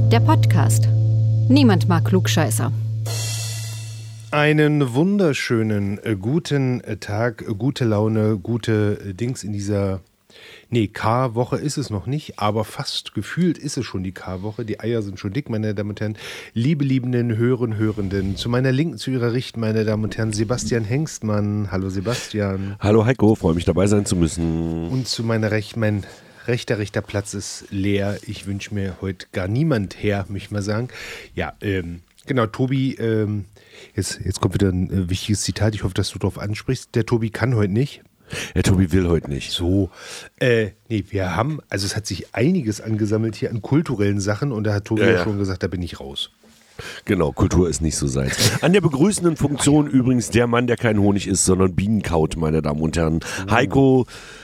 Der Podcast. Niemand mag Klugscheißer. Einen wunderschönen guten Tag, gute Laune, gute Dings in dieser... Nee, K-Woche ist es noch nicht, aber fast gefühlt ist es schon die K-Woche. Die Eier sind schon dick, meine Damen und Herren. Liebenden, Hörenden. Zu meiner Linken, zu Ihrer Rechten, meine Damen und Herren, Sebastian Hengstmann. Hallo Sebastian. Hallo Heiko, freue mich dabei sein zu müssen. Und zu meiner Rechten, mein rechter Platz ist leer. Ich wünsche mir heute gar niemand her, möchte ich mal sagen. Ja, genau, Tobi, jetzt kommt wieder ein wichtiges Zitat. Ich hoffe, dass du darauf ansprichst. Der Tobi kann heute nicht. Der Tobi will heute nicht. So, nee, wir haben, also es hat sich einiges angesammelt hier an kulturellen Sachen und da hat Tobi ja schon gesagt, da bin ich raus. Genau, Kultur ist nicht so seins. An der begrüßenden Funktion übrigens der Mann, der kein Honig ist, sondern Bienenkaut, meine Damen und Herren. Heiko,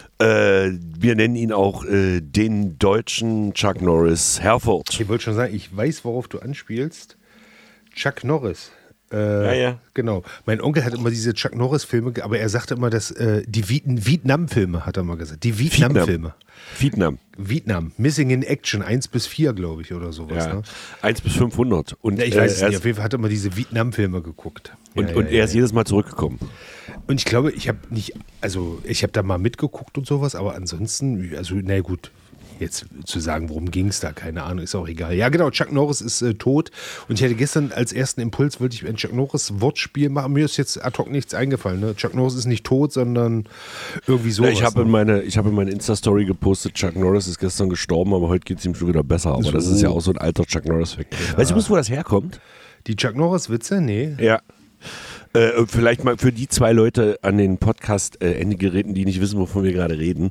wir nennen ihn auch den deutschen Chuck Norris Herford. Ich wollte schon sagen, ich weiß, worauf du anspielst. Chuck Norris. Ja. Genau. Mein Onkel hat immer diese Chuck Norris-Filme, aber er sagte immer, dass die Vietnam-Filme, hat er mal gesagt. Die Vietnam-Filme. Vietnam. Missing in Action, 1-4, glaube ich, oder sowas. Ja. Ne? 1-500. Und ich weiß es nicht. Auf jeden Fall hat er immer diese Vietnam-Filme geguckt. Und er ist jedes Mal zurückgekommen. Und ich glaube, ich habe da mal mitgeguckt und sowas, aber ansonsten, also, na gut. Jetzt zu sagen, worum ging es da, keine Ahnung, ist auch egal. Ja genau, Chuck Norris ist tot und ich hatte gestern als ersten Impuls, wollte ich ein Chuck Norris Wortspiel machen, mir ist jetzt ad hoc nichts eingefallen. Ne? Chuck Norris ist nicht tot, sondern irgendwie sowas. Ich habe in meine Insta-Story gepostet, Chuck Norris ist gestern gestorben, aber heute geht es ihm schon wieder besser. Aber das ist ja auch so ein alter Chuck Norris-Fact. Ja. Weißt du, wo das herkommt? Die Chuck Norris-Witze? Nee. Ja. Vielleicht mal für die zwei Leute an den Podcast-Endgeräten, die nicht wissen, wovon wir gerade reden.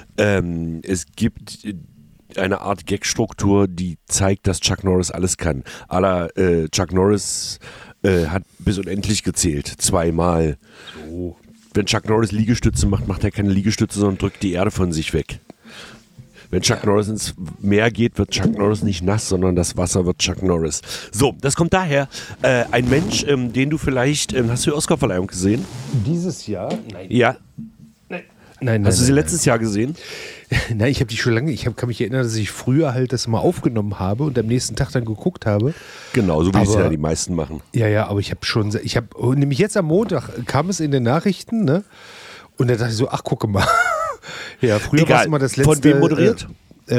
Es gibt eine Art Gag-Struktur, die zeigt, dass Chuck Norris alles kann. Chuck Norris hat bis unendlich gezählt, 2-mal. So. Wenn Chuck Norris Liegestütze macht, macht er keine Liegestütze, sondern drückt die Erde von sich weg. Wenn Chuck Norris ins Meer geht, wird Chuck Norris nicht nass, sondern das Wasser wird Chuck Norris. So, das kommt daher. Ein Mensch, den du vielleicht, hast du die Oscarverleihung gesehen? Dieses Jahr? Nein. Ja. Nein. Hast du sie letztes Jahr gesehen? Nein, ich habe die schon lange, kann mich erinnern, dass ich früher halt das mal aufgenommen habe und am nächsten Tag dann geguckt habe. Genau, so wie es ja die meisten machen. Ja, aber ich habe nämlich jetzt am Montag kam es in den Nachrichten, ne? Und da dachte ich so, ach, gucke mal. Ja, früher war es immer das letzte. Von wem moderiert?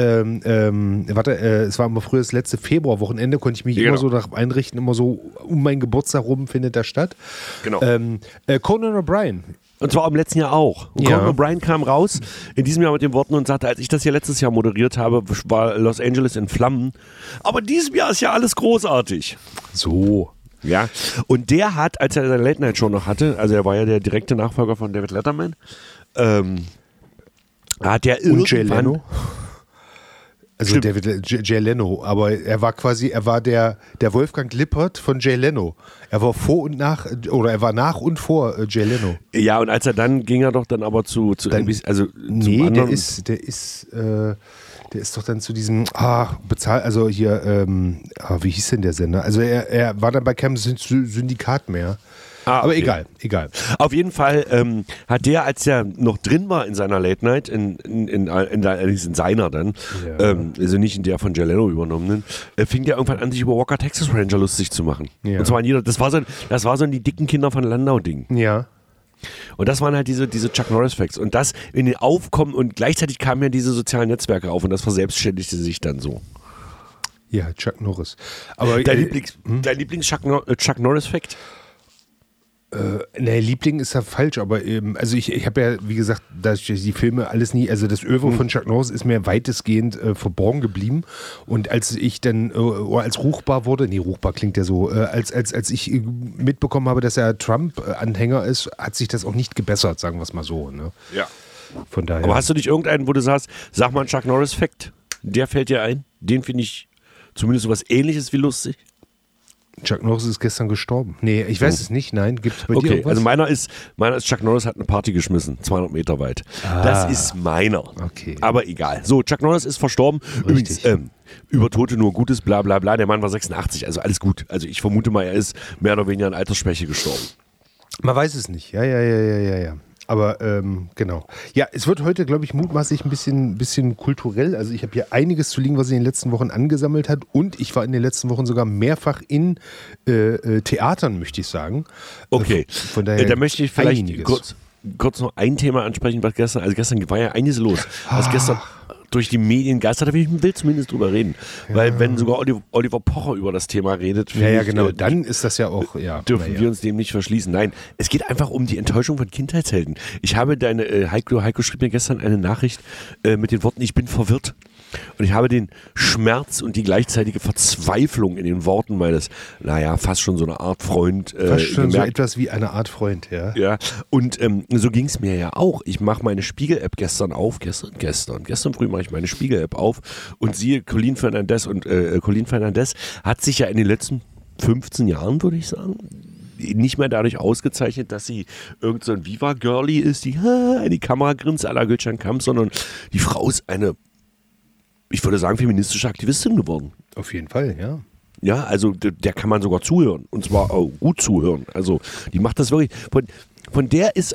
Es war immer früher das letzte Februarwochenende, konnte ich mich immer so nach einrichten, immer so um meinen Geburtstag rum findet das statt. Genau. Conan O'Brien. Und zwar im letzten Jahr auch. Und Conan O'Brien kam raus in diesem Jahr mit den Worten und sagte, als ich das hier letztes Jahr moderiert habe, war Los Angeles in Flammen. Aber in diesem Jahr ist ja alles großartig. So. Ja, und der hat, als er seine Late-Night-Show noch hatte, also er war ja der direkte Nachfolger von David Letterman, hat der irgendwann... Und Jay Leno? Also Jay Leno, aber er war der Wolfgang Lippert von Jay Leno. Er war nach und vor Jay Leno. Ja, und als er dann ging er doch dann aber zu NBC, also nee, zum anderen. Der ist doch dann zu diesem also hier, wie hieß denn der Sender? Also er war dann bei keinem Syndikat mehr. Aber okay. Egal. Auf jeden Fall hat der, als er noch drin war in seiner Late Night, in seiner dann, also nicht in der von Jay Leno übernommenen, fing der irgendwann an, sich über Walker Texas Ranger lustig zu machen. Ja. Und zwar das war so ein die dicken Kinder von Landau-Ding. Ja. Und das waren halt diese Chuck Norris-Facts. Und das in den Aufkommen, und gleichzeitig kamen ja diese sozialen Netzwerke auf und das verselbstständigte sich dann so. Ja, Chuck Norris. Aber dein Lieblings-Chuck Norris-Fact? Liebling ist ja falsch, aber also ich habe ja, wie gesagt, dass die Filme alles nie, also das Oeuvre von Chuck Norris ist mir weitestgehend verborgen geblieben und als ich dann als ruchbar wurde, ruchbar klingt ja so, als ich mitbekommen habe, dass er Trump-Anhänger ist, hat sich das auch nicht gebessert, sagen wir es mal so. Ne? Ja. Von daher. Aber hast du nicht irgendeinen, wo du sagst, sag mal einen Chuck Norris-Fact, der fällt dir ein? Den finde ich zumindest sowas Ähnliches wie lustig. Chuck Norris ist gestern gestorben. Nee, ich weiß es nicht. Nein, gibt es bei dir irgendwas? Also meiner ist Chuck Norris hat eine Party geschmissen, 200 Meter weit. Das ist meiner. Okay. Aber egal. So, Chuck Norris ist verstorben. Richtig. Übrigens, über Tote nur Gutes, bla bla bla. Der Mann war 86, also alles gut. Also ich vermute mal, er ist mehr oder weniger an Altersschwäche gestorben. Man weiß es nicht. Ja. Aber genau. Ja, es wird heute, glaube ich, mutmaßlich ein bisschen kulturell. Also ich habe hier einiges zu liegen, was sich in den letzten Wochen angesammelt hat. Und ich war in den letzten Wochen sogar mehrfach in Theatern, möchte ich sagen. Okay, von daher da möchte ich vielleicht einiges. kurz noch ein Thema ansprechen, was gestern war ja einiges los. Was gestern durch die Medien geistert, da will zumindest drüber reden. Ja. Weil wenn sogar Oliver Pocher über das Thema redet, ja, genau, dann ist das ja auch, dürfen wir uns dem nicht verschließen. Nein, es geht einfach um die Enttäuschung von Kindheitshelden. Ich habe Heiko schrieb mir gestern eine Nachricht mit den Worten, ich bin verwirrt. Und ich habe den Schmerz und die gleichzeitige Verzweiflung in den Worten meines, fast schon so eine Art Freund fast schon gemerkt. So etwas wie eine Art Freund, ja. Ja, und so ging es mir ja auch. Ich mache meine Spiegel-App gestern früh mache ich meine Spiegel-App auf und siehe Colleen Fernandez hat sich ja in den letzten 15 Jahren, würde ich sagen, nicht mehr dadurch ausgezeichnet, dass sie irgend so ein Viva-Girlie ist, die in die Kamera grinst à la Gülcan Kamp, sondern die Frau ist eine, ich würde sagen, feministische Aktivistin geworden. Auf jeden Fall, ja. Ja, also der kann man sogar zuhören. Und zwar auch gut zuhören. Also die macht das wirklich. Von der ist,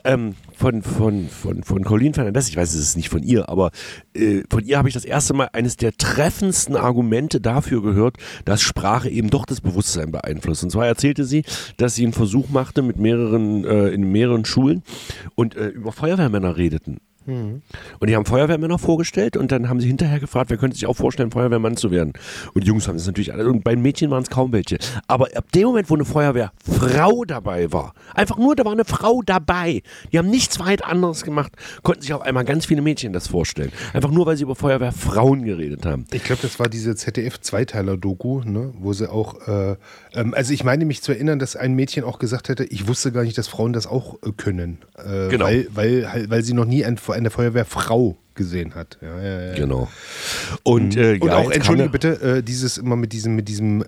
von Colleen Fernandez, ich weiß, es ist nicht von ihr, aber von ihr habe ich das erste Mal eines der treffendsten Argumente dafür gehört, dass Sprache eben doch das Bewusstsein beeinflusst. Und zwar erzählte sie, dass sie einen Versuch machte in mehreren Schulen und über Feuerwehrmänner redeten. Und die haben Feuerwehrmänner vorgestellt und dann haben sie hinterher gefragt, wer könnte sich auch vorstellen, Feuerwehrmann zu werden. Und die Jungs haben das natürlich alle, und bei den Mädchen waren es kaum welche. Aber ab dem Moment, wo eine Feuerwehrfrau dabei war, einfach nur, da war eine Frau dabei, die haben nichts weit anderes gemacht, konnten sich auf einmal ganz viele Mädchen das vorstellen. Einfach nur, weil sie über Feuerwehrfrauen geredet haben. Ich glaube, das war diese ZDF-Zweiteiler-Doku, ne, wo sie auch, also ich meine mich zu erinnern, dass ein Mädchen auch gesagt hätte, ich wusste gar nicht, dass Frauen das auch können. Genau. Weil sie noch nie eine Feuerwehrfrau gesehen hat. Ja. Genau. Und auch, entschuldige bitte, dieses immer mit diesem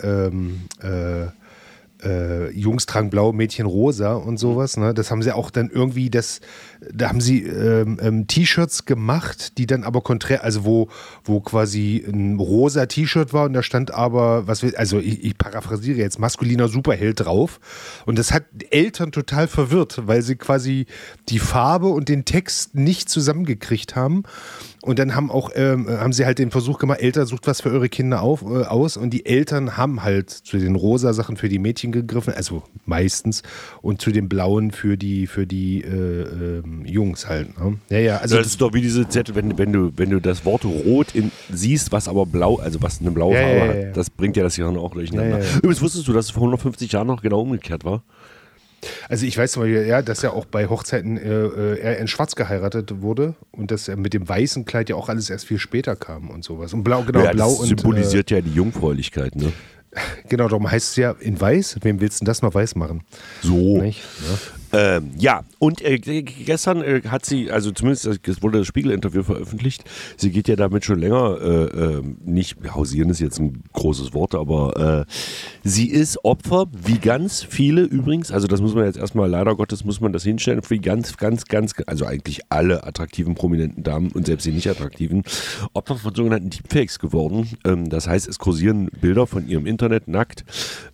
Jungs tragen blau, Mädchen rosa und sowas. Ne? Das haben sie auch dann irgendwie, da haben sie T-Shirts gemacht, die dann aber konträr, also wo quasi ein rosa T-Shirt war und da stand aber, ich paraphrasiere jetzt, maskuliner Superheld drauf. Und das hat Eltern total verwirrt, weil sie quasi die Farbe und den Text nicht zusammengekriegt haben. Und dann haben sie halt den Versuch gemacht, Eltern sucht was für eure Kinder aus und die Eltern haben halt zu den rosa Sachen für die Mädchen gegriffen, also meistens, und zu den blauen für die Jungs halt. Ne? Ja, also das ist doch wie diese Zettel, wenn du das Wort rot siehst, was aber blau, also was eine blaue Farbe hat, das bringt ja das Gehirn auch durcheinander. Ja. Übrigens wusstest du, dass es vor 150 Jahren noch genau umgekehrt war? Also ich weiß zum Beispiel, dass ja auch bei Hochzeiten er in Schwarz geheiratet wurde und dass er mit dem weißen Kleid ja auch alles erst viel später kam und sowas. Und blau, genau, ja, blau. Das symbolisiert ja die Jungfräulichkeit, ne? Genau, darum heißt es ja in weiß. Wem willst du denn das noch weiß machen? So. Nicht? Und gestern hat sie, also zumindest es wurde das Spiegel-Interview veröffentlicht, sie geht ja damit schon länger, nicht hausieren ist jetzt ein großes Wort, aber sie ist Opfer, wie ganz viele übrigens, also das muss man jetzt erstmal, leider Gottes muss man das hinstellen, wie ganz, also eigentlich alle attraktiven, prominenten Damen und selbst die nicht attraktiven, Opfer von sogenannten Deepfakes geworden. Das heißt, es kursieren Bilder von ihrem Internet nackt,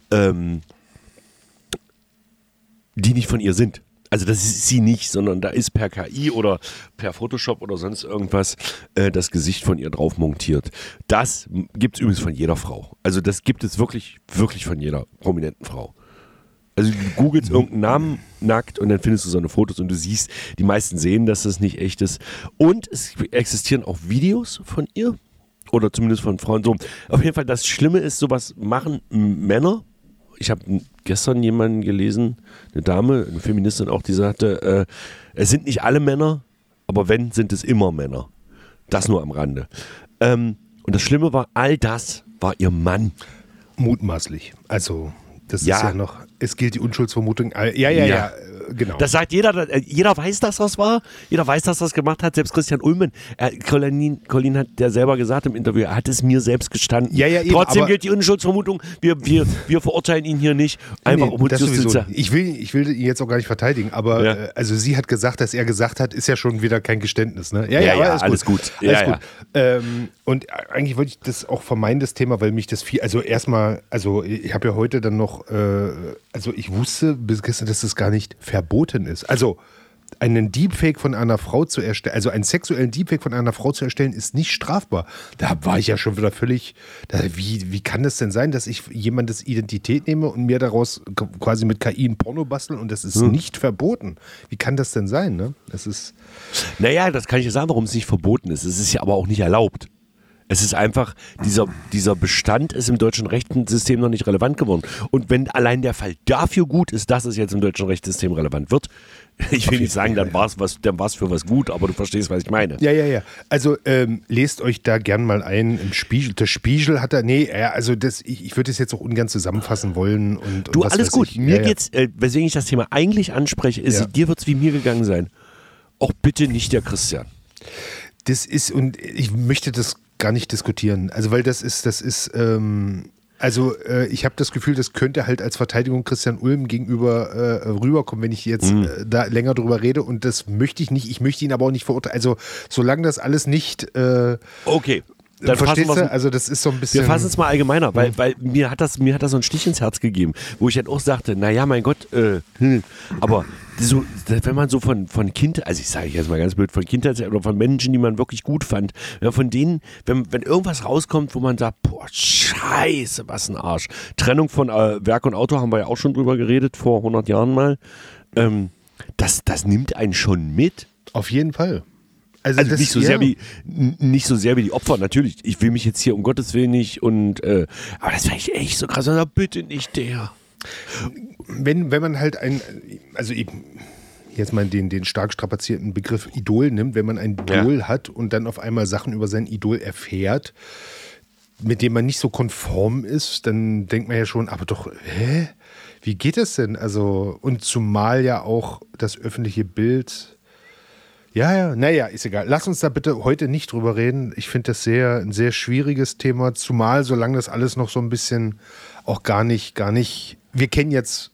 die nicht von ihr sind. Also das ist sie nicht, sondern da ist per KI oder per Photoshop oder sonst irgendwas das Gesicht von ihr drauf montiert. Das gibt es übrigens von jeder Frau. Also das gibt es wirklich, wirklich von jeder prominenten Frau. Also du googelst irgendeinen Namen nackt und dann findest du so eine Fotos und du siehst, die meisten sehen, dass das nicht echt ist. Und es existieren auch Videos von ihr oder zumindest von Frauen. So, auf jeden Fall, das Schlimme ist, sowas machen Männer. Ich habe gestern jemanden gelesen, eine Dame, eine Feministin auch, die sagte, es sind nicht alle Männer, aber wenn, sind es immer Männer. Das nur am Rande. Und das Schlimme war, all das war ihr Mann. Mutmaßlich. Also das ist ja noch, es gilt die Unschuldsvermutung. Ja. Genau. Das sagt jeder weiß, dass das war, jeder weiß, dass das gemacht hat, selbst Christian Ulmen. Colleen hat der selber gesagt im Interview, er hat es mir selbst gestanden. Ja, eben, trotzdem gilt die Unschuldsvermutung, wir verurteilen ihn hier nicht, einfach um uns zu. Ich will ihn jetzt auch gar nicht verteidigen, aber also sie hat gesagt, dass er gesagt hat, ist ja schon wieder kein Geständnis. Ne? Ja, alles gut. Alles gut. Und eigentlich wollte ich das auch vermeiden, das Thema, weil mich das viel, also erstmal, also ich habe ja heute dann noch, also ich wusste bis gestern, dass das gar nicht verboten ist. Also einen Deepfake von einer Frau zu erstellen, also einen sexuellen Deepfake von einer Frau zu erstellen, ist nicht strafbar. Da war ich ja schon wieder völlig, wie kann das denn sein, dass ich jemandes Identität nehme und mir daraus quasi mit KI ein Porno basteln und das ist nicht verboten. Wie kann das denn sein, ne? Das ist... Naja, das kann ich dir sagen, warum es nicht verboten ist. Es ist ja aber auch nicht erlaubt. Es ist einfach, dieser Bestand ist im deutschen Rechtssystem noch nicht relevant geworden. Und wenn allein der Fall dafür gut ist, dass es jetzt im deutschen Rechtssystem relevant wird, ich will nicht sagen, dann war es für was gut, aber du verstehst, was ich meine. Ja. Also lest euch da gern mal ein im Spiegel. Der Spiegel hat da, ich würde es jetzt auch ungern zusammenfassen wollen. Und du, was alles weiß gut. ich. Mir geht's, weswegen ich das Thema eigentlich anspreche, ist, dir wird es wie mir gegangen sein. Auch bitte nicht der Christian. Das ist, und ich möchte das gar nicht diskutieren. Also, weil ich habe das Gefühl, das könnte halt als Verteidigung Christian Ulm gegenüber rüberkommen, wenn ich jetzt da länger drüber rede, und das möchte ich nicht. Ich möchte ihn aber auch nicht verurteilen. Also, solange das alles nicht okay. Dann verstehst du? Also das ist so ein bisschen... Wir fassen es mal allgemeiner, weil mir hat das so einen Stich ins Herz gegeben, wo ich dann auch sagte, naja, mein Gott, aber so, wenn man so von Kindheit, also ich sage jetzt mal ganz blöd, von Kindheit oder von Menschen, die man wirklich gut fand, von denen, wenn irgendwas rauskommt, wo man sagt, boah, scheiße, was ein Arsch. Trennung von Werk und Autor haben wir ja auch schon drüber geredet, vor 100 Jahren mal. Das nimmt einen schon mit. Auf jeden Fall. Also nicht so sehr wie die Opfer, natürlich. Ich will mich jetzt hier um Gottes Willen nicht aber das wäre echt so krass. Also bitte nicht der. Wenn man halt jetzt mal den stark strapazierten Begriff Idol nimmt, wenn man ein Idol hat und dann auf einmal Sachen über sein Idol erfährt, mit dem man nicht so konform ist, dann denkt man ja schon, aber doch, wie geht das denn? Also, und zumal ja auch das öffentliche Bild... Ja, naja, ist egal. Lass uns da bitte heute nicht drüber reden. Ich finde das ein sehr schwieriges Thema, zumal solange das alles noch so ein bisschen auch gar nicht, wir kennen jetzt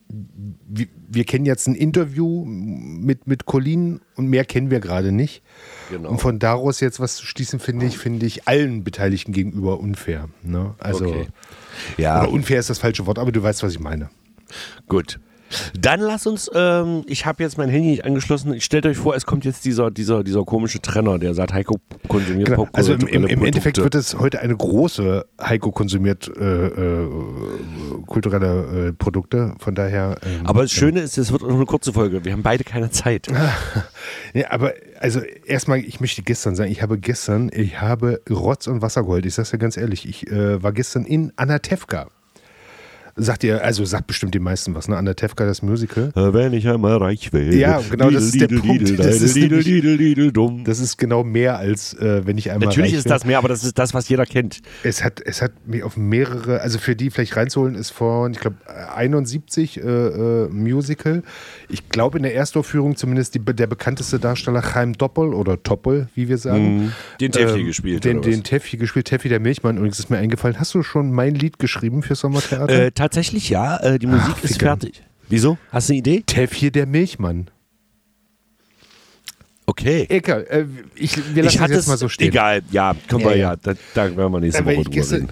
ein Interview mit Colin und mehr kennen wir gerade nicht. Genau. Und von daraus jetzt was zu schließen, finde ich allen Beteiligten gegenüber unfair. Ne? Also, okay. Ja. Oder unfair ist das falsche Wort, aber du weißt, was ich meine. Gut. Dann lass uns, ich habe jetzt mein Handy nicht angeschlossen, stellt euch vor, es kommt jetzt dieser komische Trenner, der sagt, Heiko konsumiert Popkultur. Also im Endeffekt wird es heute eine große Heiko konsumiert kulturelle Produkte, von daher... aber das Schöne ist, es wird noch eine kurze Folge, wir haben beide keine Zeit. Ja, aber also erstmal, ich möchte gestern sagen, ich habe Rotz und Wasser geholt, ich sag's dir ganz ehrlich, ich war gestern in Anatevka. Sagt bestimmt die meisten was, ne? Anatevka, das Musical. Wenn ich einmal reich will. Ja, genau, das ist der Punkt. Das ist genau mehr als wenn ich einmal Natürlich reich ist das mehr, aber das ist das, was jeder kennt. Es hat mich auf mehrere, also für die vielleicht reinzuholen, ist von, ich glaube, 71 Musical. Ich glaube, in der Erstaufführung zumindest der bekannteste Darsteller Chaim Doppel oder Toppel, wie wir sagen. Den Teffi gespielt. Den Teffi gespielt, Teffi der Milchmann. Übrigens ist mir eingefallen, hast du schon mein Lied geschrieben für Sommertheater? Tatsächlich ja, die Musik ist fertig. Wieso? Hast du eine Idee? Teffi der Milchmann. Okay. Egal, wir lassen das jetzt mal so stehen. Egal, ja, können wir ja. Da werden wir nächste Woche drüber reden.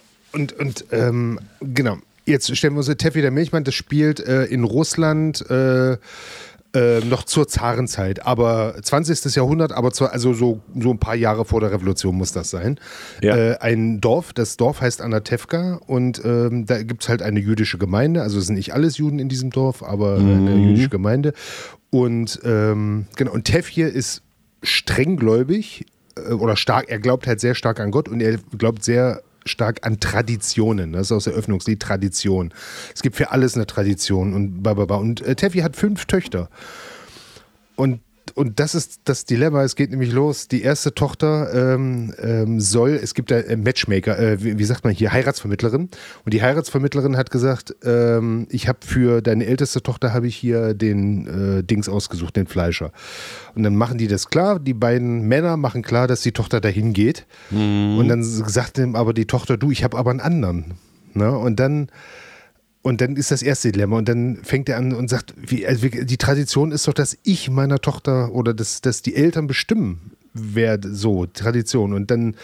Genau. Jetzt stellen wir uns Teffi der Milchmann, das spielt in Russland noch zur Zarenzeit, aber 20. Jahrhundert, aber so ein paar Jahre vor der Revolution muss das sein. Ja. Das Dorf heißt Anatevka und da gibt es halt eine jüdische Gemeinde, also es sind nicht alles Juden in diesem Dorf, aber eine jüdische Gemeinde. Und genau, und Tefje ist strenggläubig oder stark, er glaubt halt sehr stark an Gott und er glaubt sehr stark an Traditionen. Das ist aus der Eröffnungslied Tradition. Es gibt für alles eine Tradition und bababa. Und Teffi hat 5 Töchter. Und das ist das Dilemma. Es geht nämlich los. Die erste Tochter es gibt da Matchmaker, wie sagt man hier, Heiratsvermittlerin. Und die Heiratsvermittlerin hat gesagt, ich habe für deine älteste Tochter habe ich hier den Dings ausgesucht, den Fleischer. Und dann machen die das klar. Die beiden Männer machen klar, dass die Tochter dahin geht. Und dann sagt ihm aber die Tochter, du, ich habe aber einen anderen. Ne? Und dann ist das erste Dilemma und dann fängt er an und sagt, die Tradition ist doch, dass ich meiner Tochter oder dass die Eltern bestimmen, wer so, Tradition. Und dann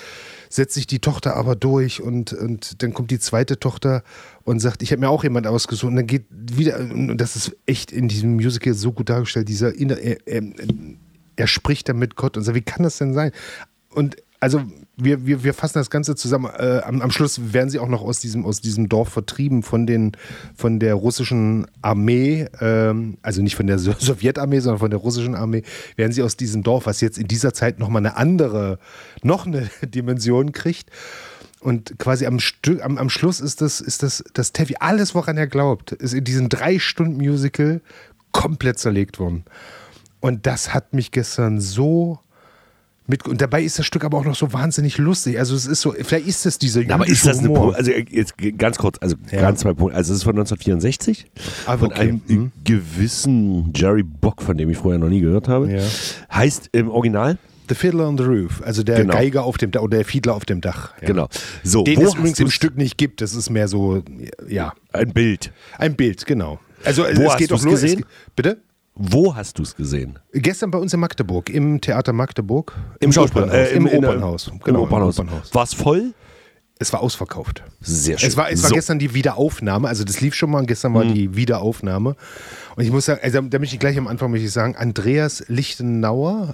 setzt sich die Tochter aber durch und dann kommt die zweite Tochter und sagt, ich habe mir auch jemand ausgesucht und dann geht wieder, und das ist echt in diesem Musical so gut dargestellt, er spricht dann mit Gott und sagt, wie kann das denn sein? Und also wir fassen das Ganze zusammen. Am Schluss werden sie auch noch aus diesem Dorf vertrieben von der russischen Armee, also nicht von der Sowjetarmee, sondern von der russischen Armee, werden sie aus diesem Dorf, was jetzt in dieser Zeit nochmal eine Dimension kriegt. Und quasi am Schluss ist das Teffi, alles, woran er glaubt, ist in diesem 3-Stunden-Musical komplett zerlegt worden. Und das hat mich gestern so und dabei ist das Stück aber auch noch so wahnsinnig lustig. Also es ist so, vielleicht ist es dieser jüdische aber ist das Humor. also jetzt ganz kurz, ganz zwei Punkte. Also es ist von 1964 von einem gewissen Jerry Bock, von dem ich vorher noch nie gehört habe. Ja. Heißt im Original The Fiddler on the Roof, also der Geiger auf dem Dach oder der Fiedler auf dem Dach. Ja. Genau. So, den es übrigens im Stück nicht gibt. Das ist mehr so, ja. Ein Bild. Ein Bild, genau. Also es geht doch los. Bitte? Wo hast du es gesehen? Gestern bei uns in Magdeburg, im Theater Magdeburg. Im Schauspielhaus. Im Opernhaus. Genau, im Opernhaus. War es voll? Es war ausverkauft. Sehr schön. Es war gestern die Wiederaufnahme, also das lief schon mal und gestern war die Wiederaufnahme. Und ich muss sagen, also da möchte ich gleich am Anfang sagen, Andreas Lichtenberger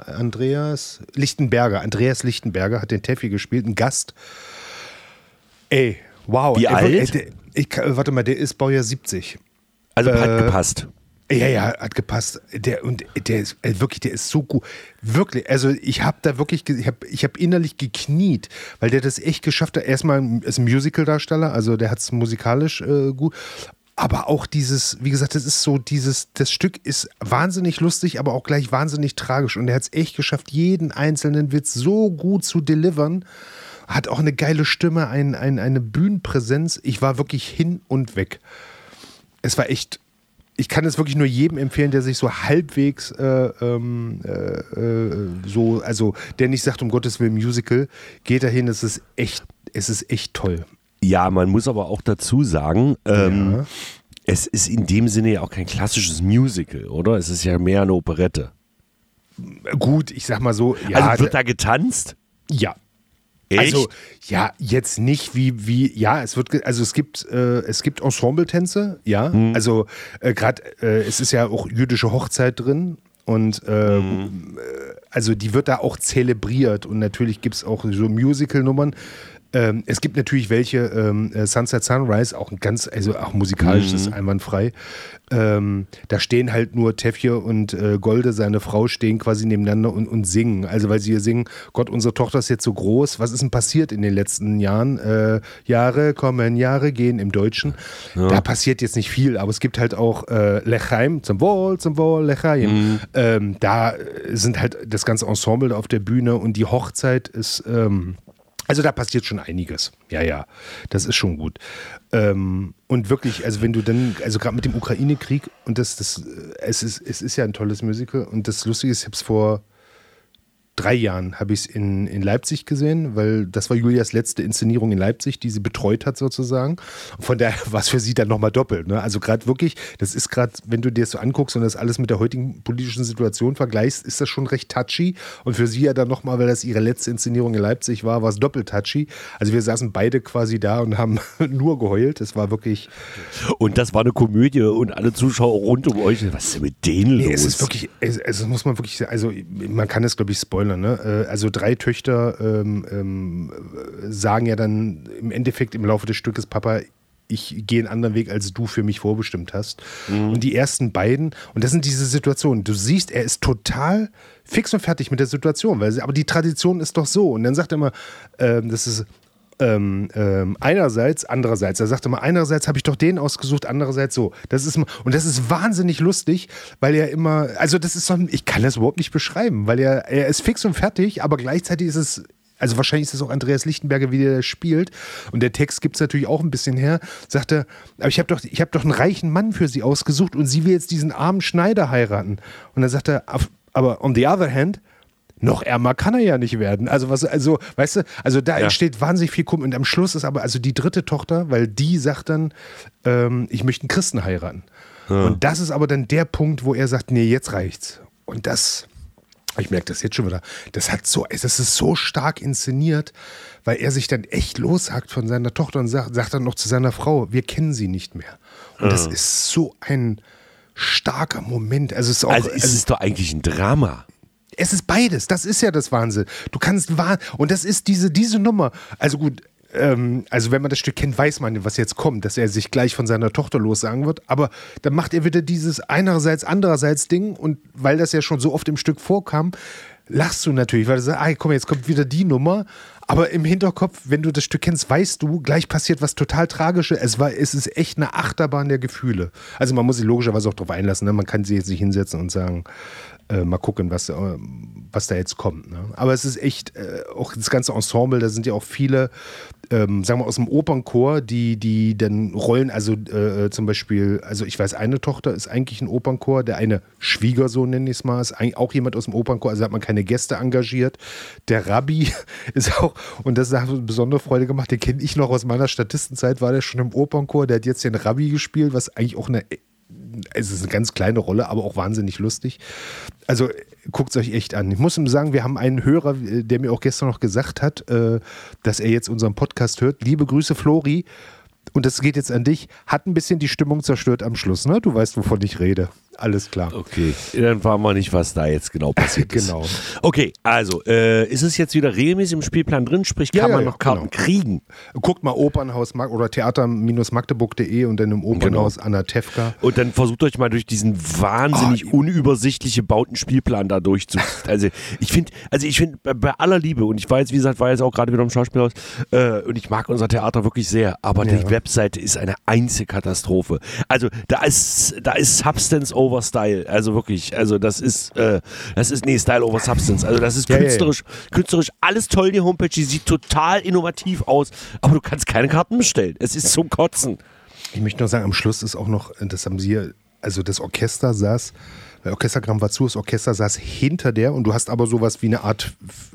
hat den Teffi gespielt, ein Gast. Ey, wow. Wie alt? Warte mal, der ist Baujahr 70. Also hat gepasst. Ja, hat gepasst. Der ist wirklich, der ist so gut. Wirklich, also ich habe da wirklich, ich habe innerlich gekniet, weil der das echt geschafft hat. Erstmal ist ein Musical-Darsteller, also der hat es musikalisch gut. Aber auch wie gesagt, das Stück ist wahnsinnig lustig, aber auch gleich wahnsinnig tragisch. Und er hat es echt geschafft, jeden einzelnen Witz so gut zu delivern. Hat auch eine geile Stimme, eine Bühnenpräsenz. Ich war wirklich hin und weg. Es war echt. Ich kann es wirklich nur jedem empfehlen, der sich so halbwegs der nicht sagt, um Gottes Willen Musical, geht dahin, es ist echt toll. Ja, man muss aber auch dazu sagen, es ist in dem Sinne ja auch kein klassisches Musical, oder? Es ist ja mehr eine Operette. Gut, ich sag mal so. Ja, also wird da getanzt? Ja. Echt? Also, ja, jetzt nicht es gibt Ensemble-Tänze, ja. Also, gerade, es ist ja auch jüdische Hochzeit drin und also die wird da auch zelebriert und natürlich gibt es auch so Musical-Nummern. Es gibt natürlich welche, Sunset Sunrise, auch auch musikalisch ist einwandfrei. Da stehen halt nur Tefje und Golde, seine Frau, stehen quasi nebeneinander und singen. Also weil sie hier singen, Gott, unsere Tochter ist jetzt so groß, was ist denn passiert in den letzten Jahren? Jahre kommen, Jahre gehen im Deutschen. Ja. Da passiert jetzt nicht viel, aber es gibt halt auch Lechaim, zum Wohl, Lechaim. Da sind halt das ganze Ensemble auf der Bühne und die Hochzeit ist... Also da passiert schon einiges. Ja, das ist schon gut. Und wirklich, also wenn du dann, also gerade mit dem Ukraine-Krieg und es ist ja ein tolles Musical und das Lustige ist, ich habe es vor 3 Jahren habe ich es in Leipzig gesehen, weil das war Julias letzte Inszenierung in Leipzig, die sie betreut hat sozusagen. Und von daher war es für sie dann nochmal doppelt. Ne? Also gerade wirklich, das ist gerade, wenn du dir das so anguckst und das alles mit der heutigen politischen Situation vergleichst, ist das schon recht touchy. Und für sie ja dann nochmal, weil das ihre letzte Inszenierung in Leipzig war es doppelt touchy. Also wir saßen beide quasi da und haben nur geheult. Es war wirklich... Und das war eine Komödie und alle Zuschauer rund um euch, was ist denn mit denen los? Es ist wirklich, es muss man wirklich, also man kann das glaube ich spoilern. Ne? Also 3 Töchter sagen ja dann im Endeffekt im Laufe des Stückes, Papa, ich gehe einen anderen Weg, als du für mich vorbestimmt hast. Und die ersten beiden, und das sind diese Situationen, du siehst, er ist total fix und fertig mit der Situation, aber die Tradition ist doch so. Und dann sagt er immer, das ist einerseits, andererseits. Er sagt immer, einerseits habe ich doch den ausgesucht, andererseits so. Und das ist wahnsinnig lustig, weil er immer, also das ist so, ich kann das überhaupt nicht beschreiben, weil er ist fix und fertig, aber gleichzeitig ist es, also wahrscheinlich ist es auch Andreas Lichtenberger, wie der spielt. Und der Text gibt es natürlich auch ein bisschen her. Sagt er, aber ich habe doch einen reichen Mann für sie ausgesucht und sie will jetzt diesen armen Schneider heiraten. Und dann sagt er, aber on the other hand, noch ärmer kann er ja nicht werden. Also weißt du, also da entsteht wahnsinnig viel Kummer. Und am Schluss ist aber also die dritte Tochter, weil die sagt dann, ich möchte einen Christen heiraten. Ja. Und das ist aber dann der Punkt, wo er sagt, nee, jetzt reicht's. Und das Ich merke das jetzt schon wieder. Es ist so stark inszeniert, weil er sich dann echt loshackt von seiner Tochter und sagt dann noch zu seiner Frau, wir kennen sie nicht mehr. Und das ist so ein starker Moment. Also es ist doch eigentlich ein Drama. Es ist beides. Das ist ja das Wahnsinn. Du kannst und das ist diese Nummer. Also gut, also wenn man das Stück kennt, weiß man, was jetzt kommt, dass er sich gleich von seiner Tochter lossagen wird. Aber dann macht er wieder dieses einerseits, andererseits Ding. Und weil das ja schon so oft im Stück vorkam, lachst du natürlich, weil du sagst, komm, jetzt kommt wieder die Nummer. Aber im Hinterkopf, wenn du das Stück kennst, weißt du, gleich passiert was total Tragisches. Es ist echt eine Achterbahn der Gefühle. Also man muss sich logischerweise auch drauf einlassen. Ne? Man kann sich jetzt nicht hinsetzen und sagen, mal gucken, was da jetzt kommt. Ne? Aber es ist echt, auch das ganze Ensemble, da sind ja auch viele, sagen wir aus dem Opernchor, die dann rollen, also zum Beispiel, also ich weiß, eine Tochter ist eigentlich ein Opernchor, der eine Schwiegersohn, nenne ich es mal, ist eigentlich auch jemand aus dem Opernchor, also hat man keine Gäste engagiert. Der Rabbi ist auch, und das hat eine besondere Freude gemacht, den kenne ich noch aus meiner Statistenzeit, war der schon im Opernchor, der hat jetzt den Rabbi gespielt, was eigentlich auch es ist eine ganz kleine Rolle, aber auch wahnsinnig lustig. Also guckt es euch echt an. Ich muss ihm sagen, wir haben einen Hörer, der mir auch gestern noch gesagt hat, dass er jetzt unseren Podcast hört. Liebe Grüße, Flori. Und das geht jetzt an dich. Hat ein bisschen die Stimmung zerstört am Schluss, ne? Du weißt, wovon ich rede. Alles klar. Okay, dann fahren wir nicht, was da jetzt genau passiert ist. Genau. Okay, also, ist es jetzt wieder regelmäßig im Spielplan drin? Sprich, kann man noch Karten kriegen? Guckt mal Opernhaus oder theater-magdeburg.de und dann im Opernhaus Anna Tefka. Und dann versucht euch mal durch diesen wahnsinnig unübersichtliche Bautenspielplan da durchzuziehen. Also ich finde, bei aller Liebe, und ich war jetzt auch gerade wieder im Schauspielhaus, und ich mag unser Theater wirklich sehr, aber die Webseite ist eine einzige Katastrophe. Also da ist Substance over Style, also wirklich, das ist Style over Substance, also das ist künstlerisch alles toll, die Homepage, die sieht total innovativ aus, aber du kannst keine Karten bestellen, es ist zum Kotzen. Ich möchte noch sagen, am Schluss ist auch noch, das haben sie, also das Orchester saß, weil Orchestergramm war zu, das Orchester saß hinter der und du hast aber sowas wie eine Art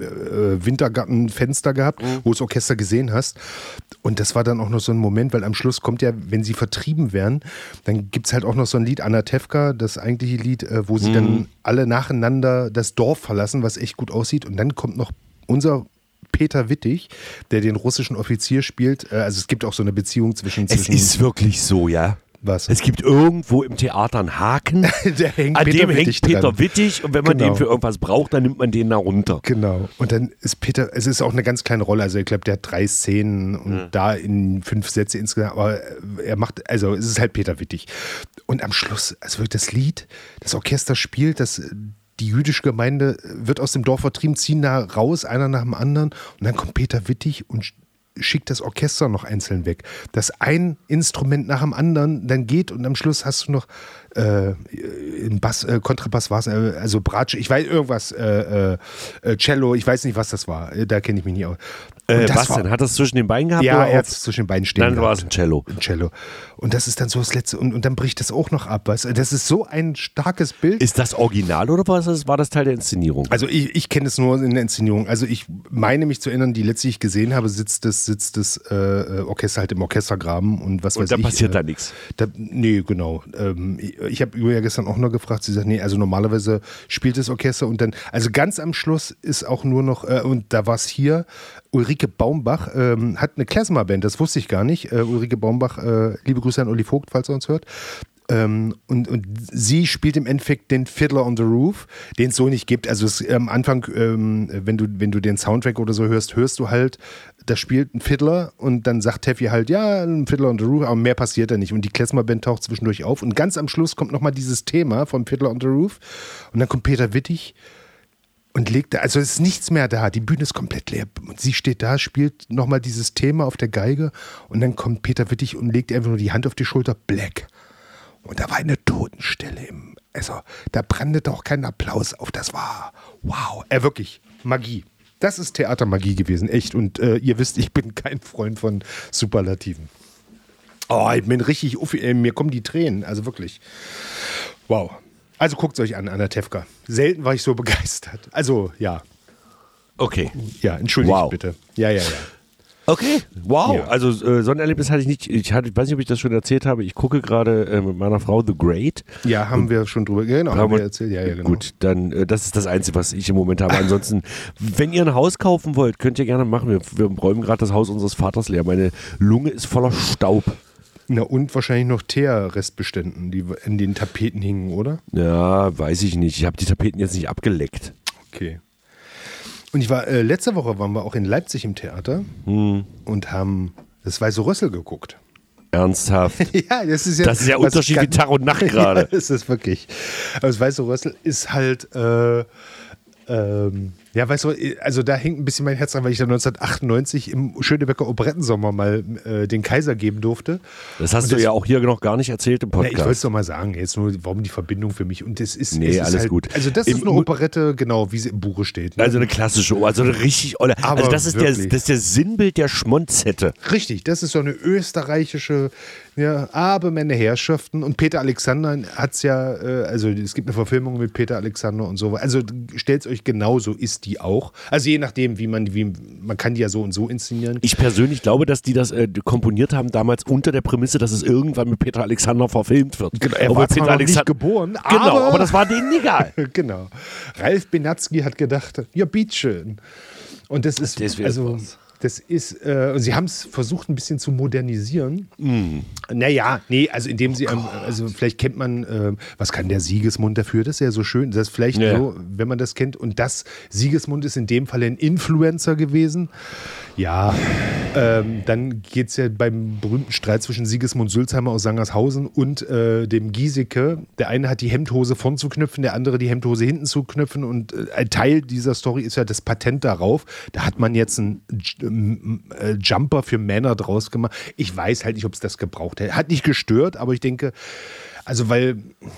Wintergartenfenster gehabt, wo das Orchester gesehen hast. Und das war dann auch noch so ein Moment, weil am Schluss kommt ja, wenn sie vertrieben werden, dann gibt es halt auch noch so ein Lied, Anna Tefka, das eigentliche Lied, wo sie dann alle nacheinander das Dorf verlassen, was echt gut aussieht. Und dann kommt noch unser Peter Wittig, der den russischen Offizier spielt. Also es gibt auch so eine Beziehung zwischen... Es ist wirklich so, ja. Was? Es gibt irgendwo im Theater einen Haken, an dem hängt Peter Wittig und wenn man den für irgendwas braucht, dann nimmt man den da runter. Genau. Und dann ist Peter, es ist auch eine ganz kleine Rolle, also ich glaube, der hat 3 Szenen und da in 5 Sätze insgesamt, aber es ist halt Peter Wittig. Und am Schluss, also wirklich das Lied, das Orchester spielt, die jüdische Gemeinde wird aus dem Dorf vertrieben, ziehen da raus, einer nach dem anderen und dann kommt Peter Wittig und schickt das Orchester noch einzeln weg. Dass ein Instrument nach dem anderen dann geht und am Schluss hast du noch Kontrabass war es, also Bratsche, ich weiß irgendwas, Cello, ich weiß nicht, was das war, da kenne ich mich nicht aus. Was denn? Hat das zwischen den Beinen gehabt? Ja, er hat es zwischen den Beinen stehen. Dann war es ein Cello. Ein Cello. Und das ist dann so das Letzte. Und dann bricht das auch noch ab. Weißt du? Das ist so ein starkes Bild. Ist das Original oder war das Teil der Inszenierung? Also ich kenne es nur in der Inszenierung. Also ich meine mich zu erinnern, die letzte, die ich gesehen habe, sitzt das Orchester halt im Orchestergraben und was weiß ich. Und da passiert da nichts? Nee, genau. Ich habe Julia gestern auch noch gefragt, sie sagt, nee, also normalerweise spielt das Orchester und dann, also ganz am Schluss ist auch nur noch, und da war es hier, Ulrike Baumbach hat eine Klezmer-Band, das wusste ich gar nicht. Ulrike Baumbach, liebe Grüße an Uli Vogt, falls er uns hört. Und sie spielt im Endeffekt den Fiddler on the Roof, den es so nicht gibt. Also am Anfang, wenn du den Soundtrack oder so hörst du halt, da spielt ein Fiddler und dann sagt Teffi halt, ja, ein Fiddler on the Roof, aber mehr passiert da nicht. Und die Klezmer-Band taucht zwischendurch auf und ganz am Schluss kommt nochmal dieses Thema vom Fiddler on the Roof und dann kommt Peter Wittig und legt da, also es ist nichts mehr da, die Bühne ist komplett leer und sie steht da, spielt nochmal dieses Thema auf der Geige und dann kommt Peter Wittig und legt einfach nur die Hand auf die Schulter, Black. Und da war eine Totenstille. Also da brandete auch kein Applaus auf, das war wow, wirklich Magie. Das ist Theatermagie gewesen, echt. Und ihr wisst, ich bin kein Freund von Superlativen. Oh, ich bin richtig, mir kommen die Tränen, also wirklich. Wow. Also guckt es euch an, Anna Tefka. Selten war ich so begeistert. Also, ja. Okay. Ja, entschuldigt bitte. Ja. Okay, wow. Ja. Also so ein Erlebnis hatte ich nicht. Ich weiß nicht, ob ich das schon erzählt habe. Ich gucke gerade mit meiner Frau The Great. Ja, haben wir schon drüber haben wir erzählt. Ja, genau. Gut, dann das ist das Einzige, was ich im Moment habe. Ansonsten, wenn ihr ein Haus kaufen wollt, könnt ihr gerne machen. Wir räumen gerade das Haus unseres Vaters leer. Meine Lunge ist voller Staub. Na und wahrscheinlich noch Teer-Restbeständen, die in den Tapeten hingen, oder? Ja, weiß ich nicht. Ich habe die Tapeten jetzt nicht abgeleckt. Okay. Und ich war, letzte Woche waren wir auch in Leipzig im Theater und haben das Weiße Rössel geguckt. Ernsthaft? Ja, das ist ja Unterschied wie Tag und Nacht gerade. Ja, das ist wirklich. Aber das Weiße Rössel ist halt, ja, weißt du, also da hängt ein bisschen mein Herz dran, weil ich da 1998 im Schönebecker Operettensommer mal den Kaiser geben durfte. Das hast du ja auch hier noch gar nicht erzählt im Podcast. Ich wollte es doch mal sagen, jetzt nur, warum die Verbindung für mich. Und das ist, nee, alles halt, gut. Also das ist eine Operette, genau, wie sie im Buche steht. Ne? Also eine klassische, also eine richtig olle. Aber also das ist der Sinnbild der Schmonzette. Richtig, das ist so eine österreichische, ja, aber meine Herrschaften. Und Peter Alexander hat es ja, also es gibt eine Verfilmung mit Peter Alexander und so. Also stellt es euch genau so, ist die auch. Also je nachdem, man kann die ja so und so inszenieren. Ich persönlich glaube, dass die das komponiert haben damals unter der Prämisse, dass es irgendwann mit Peter Alexander verfilmt wird. Genau, er war zwar noch nicht geboren, genau, aber das war denen egal. Genau. Ralf Benatzky hat gedacht, ja, bitteschön. Und das ist, und sie haben es versucht, ein bisschen zu modernisieren. Naja, nee, also indem sie, also vielleicht kennt man, was kann der Sigismund dafür? Das ist ja so schön, das ist vielleicht so, wenn man das kennt. Und Sigismund ist in dem Fall ein Influencer gewesen. Ja, dann geht es ja beim berühmten Streit zwischen Sigismund Sulzheimer aus Sangershausen und dem Giesecke. Der eine hat die Hemdhose vorn zu knüpfen, der andere die Hemdhose hinten zu knüpfen. Und ein Teil dieser Story ist ja das Patent darauf. Da hat man jetzt einen Jumper für Männer draus gemacht. Ich weiß halt nicht, ob es das gebraucht hätte. Hat nicht gestört, aber ich denke, also weil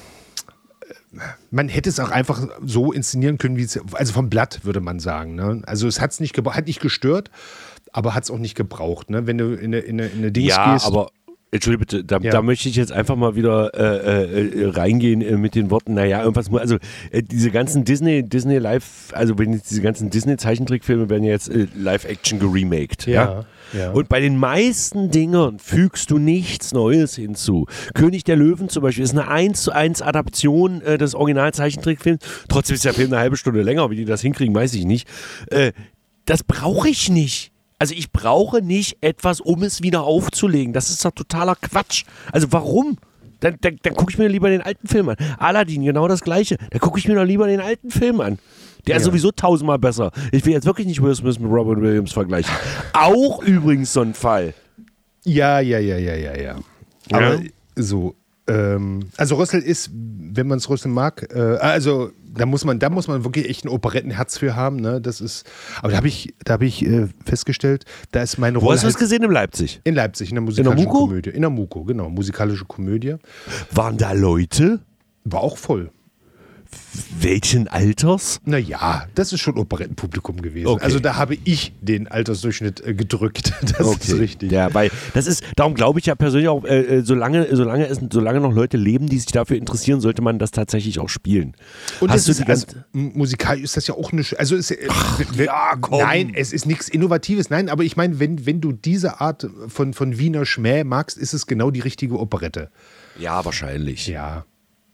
man hätte es auch einfach so inszenieren können, wie es, also vom Blatt würde man sagen. Ne? Also es hat nicht gestört, aber hat es auch nicht gebraucht. Ne? Wenn du in eine Dings gehst. Aber entschuldige bitte, da möchte ich jetzt einfach mal wieder reingehen mit den Worten, naja, irgendwas, also diese ganzen Disney Live, also wenn jetzt diese ganzen Disney-Zeichentrickfilme werden jetzt Live-Action geremaked. Ja. Und bei den meisten Dingern fügst du nichts Neues hinzu. König der Löwen zum Beispiel ist eine 1:1 Adaption des Original-Zeichentrickfilms. Trotzdem ist der Film eine halbe Stunde länger. Wie die das hinkriegen, weiß ich nicht. Das brauche ich nicht. Also ich brauche nicht etwas, um es wieder aufzulegen. Das ist doch totaler Quatsch. Also warum? Dann gucke ich mir lieber den alten Film an. Aladdin, genau das Gleiche. Da gucke ich mir doch lieber den alten Film an. Der ist sowieso 1000-mal besser. Ich will jetzt wirklich nicht Will Smith mit Robin Williams vergleichen. Auch übrigens so ein Fall. Ja. Aber so, also Rössel ist, wenn man es Rössel mag, also da muss man wirklich echt ein Operettenherz für haben. Ne? Das ist, aber da hab ich festgestellt, da ist meine Rolle. Wo hast du das gesehen? In Leipzig? In Leipzig, in der musikalischen Komödie. In der Muko, genau, musikalische Komödie. Waren da Leute? War auch voll. Welchen Alters? Naja, das ist schon Operettenpublikum gewesen. Okay. Also da habe ich den Altersdurchschnitt gedrückt. Das ist richtig. Ja, weil das ist, darum glaube ich ja persönlich auch, solange noch Leute leben, die sich dafür interessieren, sollte man das tatsächlich auch spielen. Und musikalisch ist das ja auch eine. Also nein, es ist nichts Innovatives. Nein, aber ich meine, wenn du diese Art von Wiener Schmäh magst, ist es genau die richtige Operette. Ja, wahrscheinlich. Ja.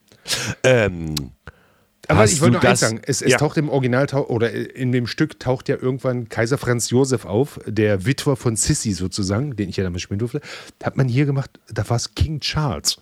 Aber ich wollte noch eins sagen, es taucht im Original, oder in dem Stück taucht ja irgendwann Kaiser Franz Josef auf, der Witwer von Sissi sozusagen, den ich ja damals spielen durfte. Hat man hier gemacht, da war es King Charles.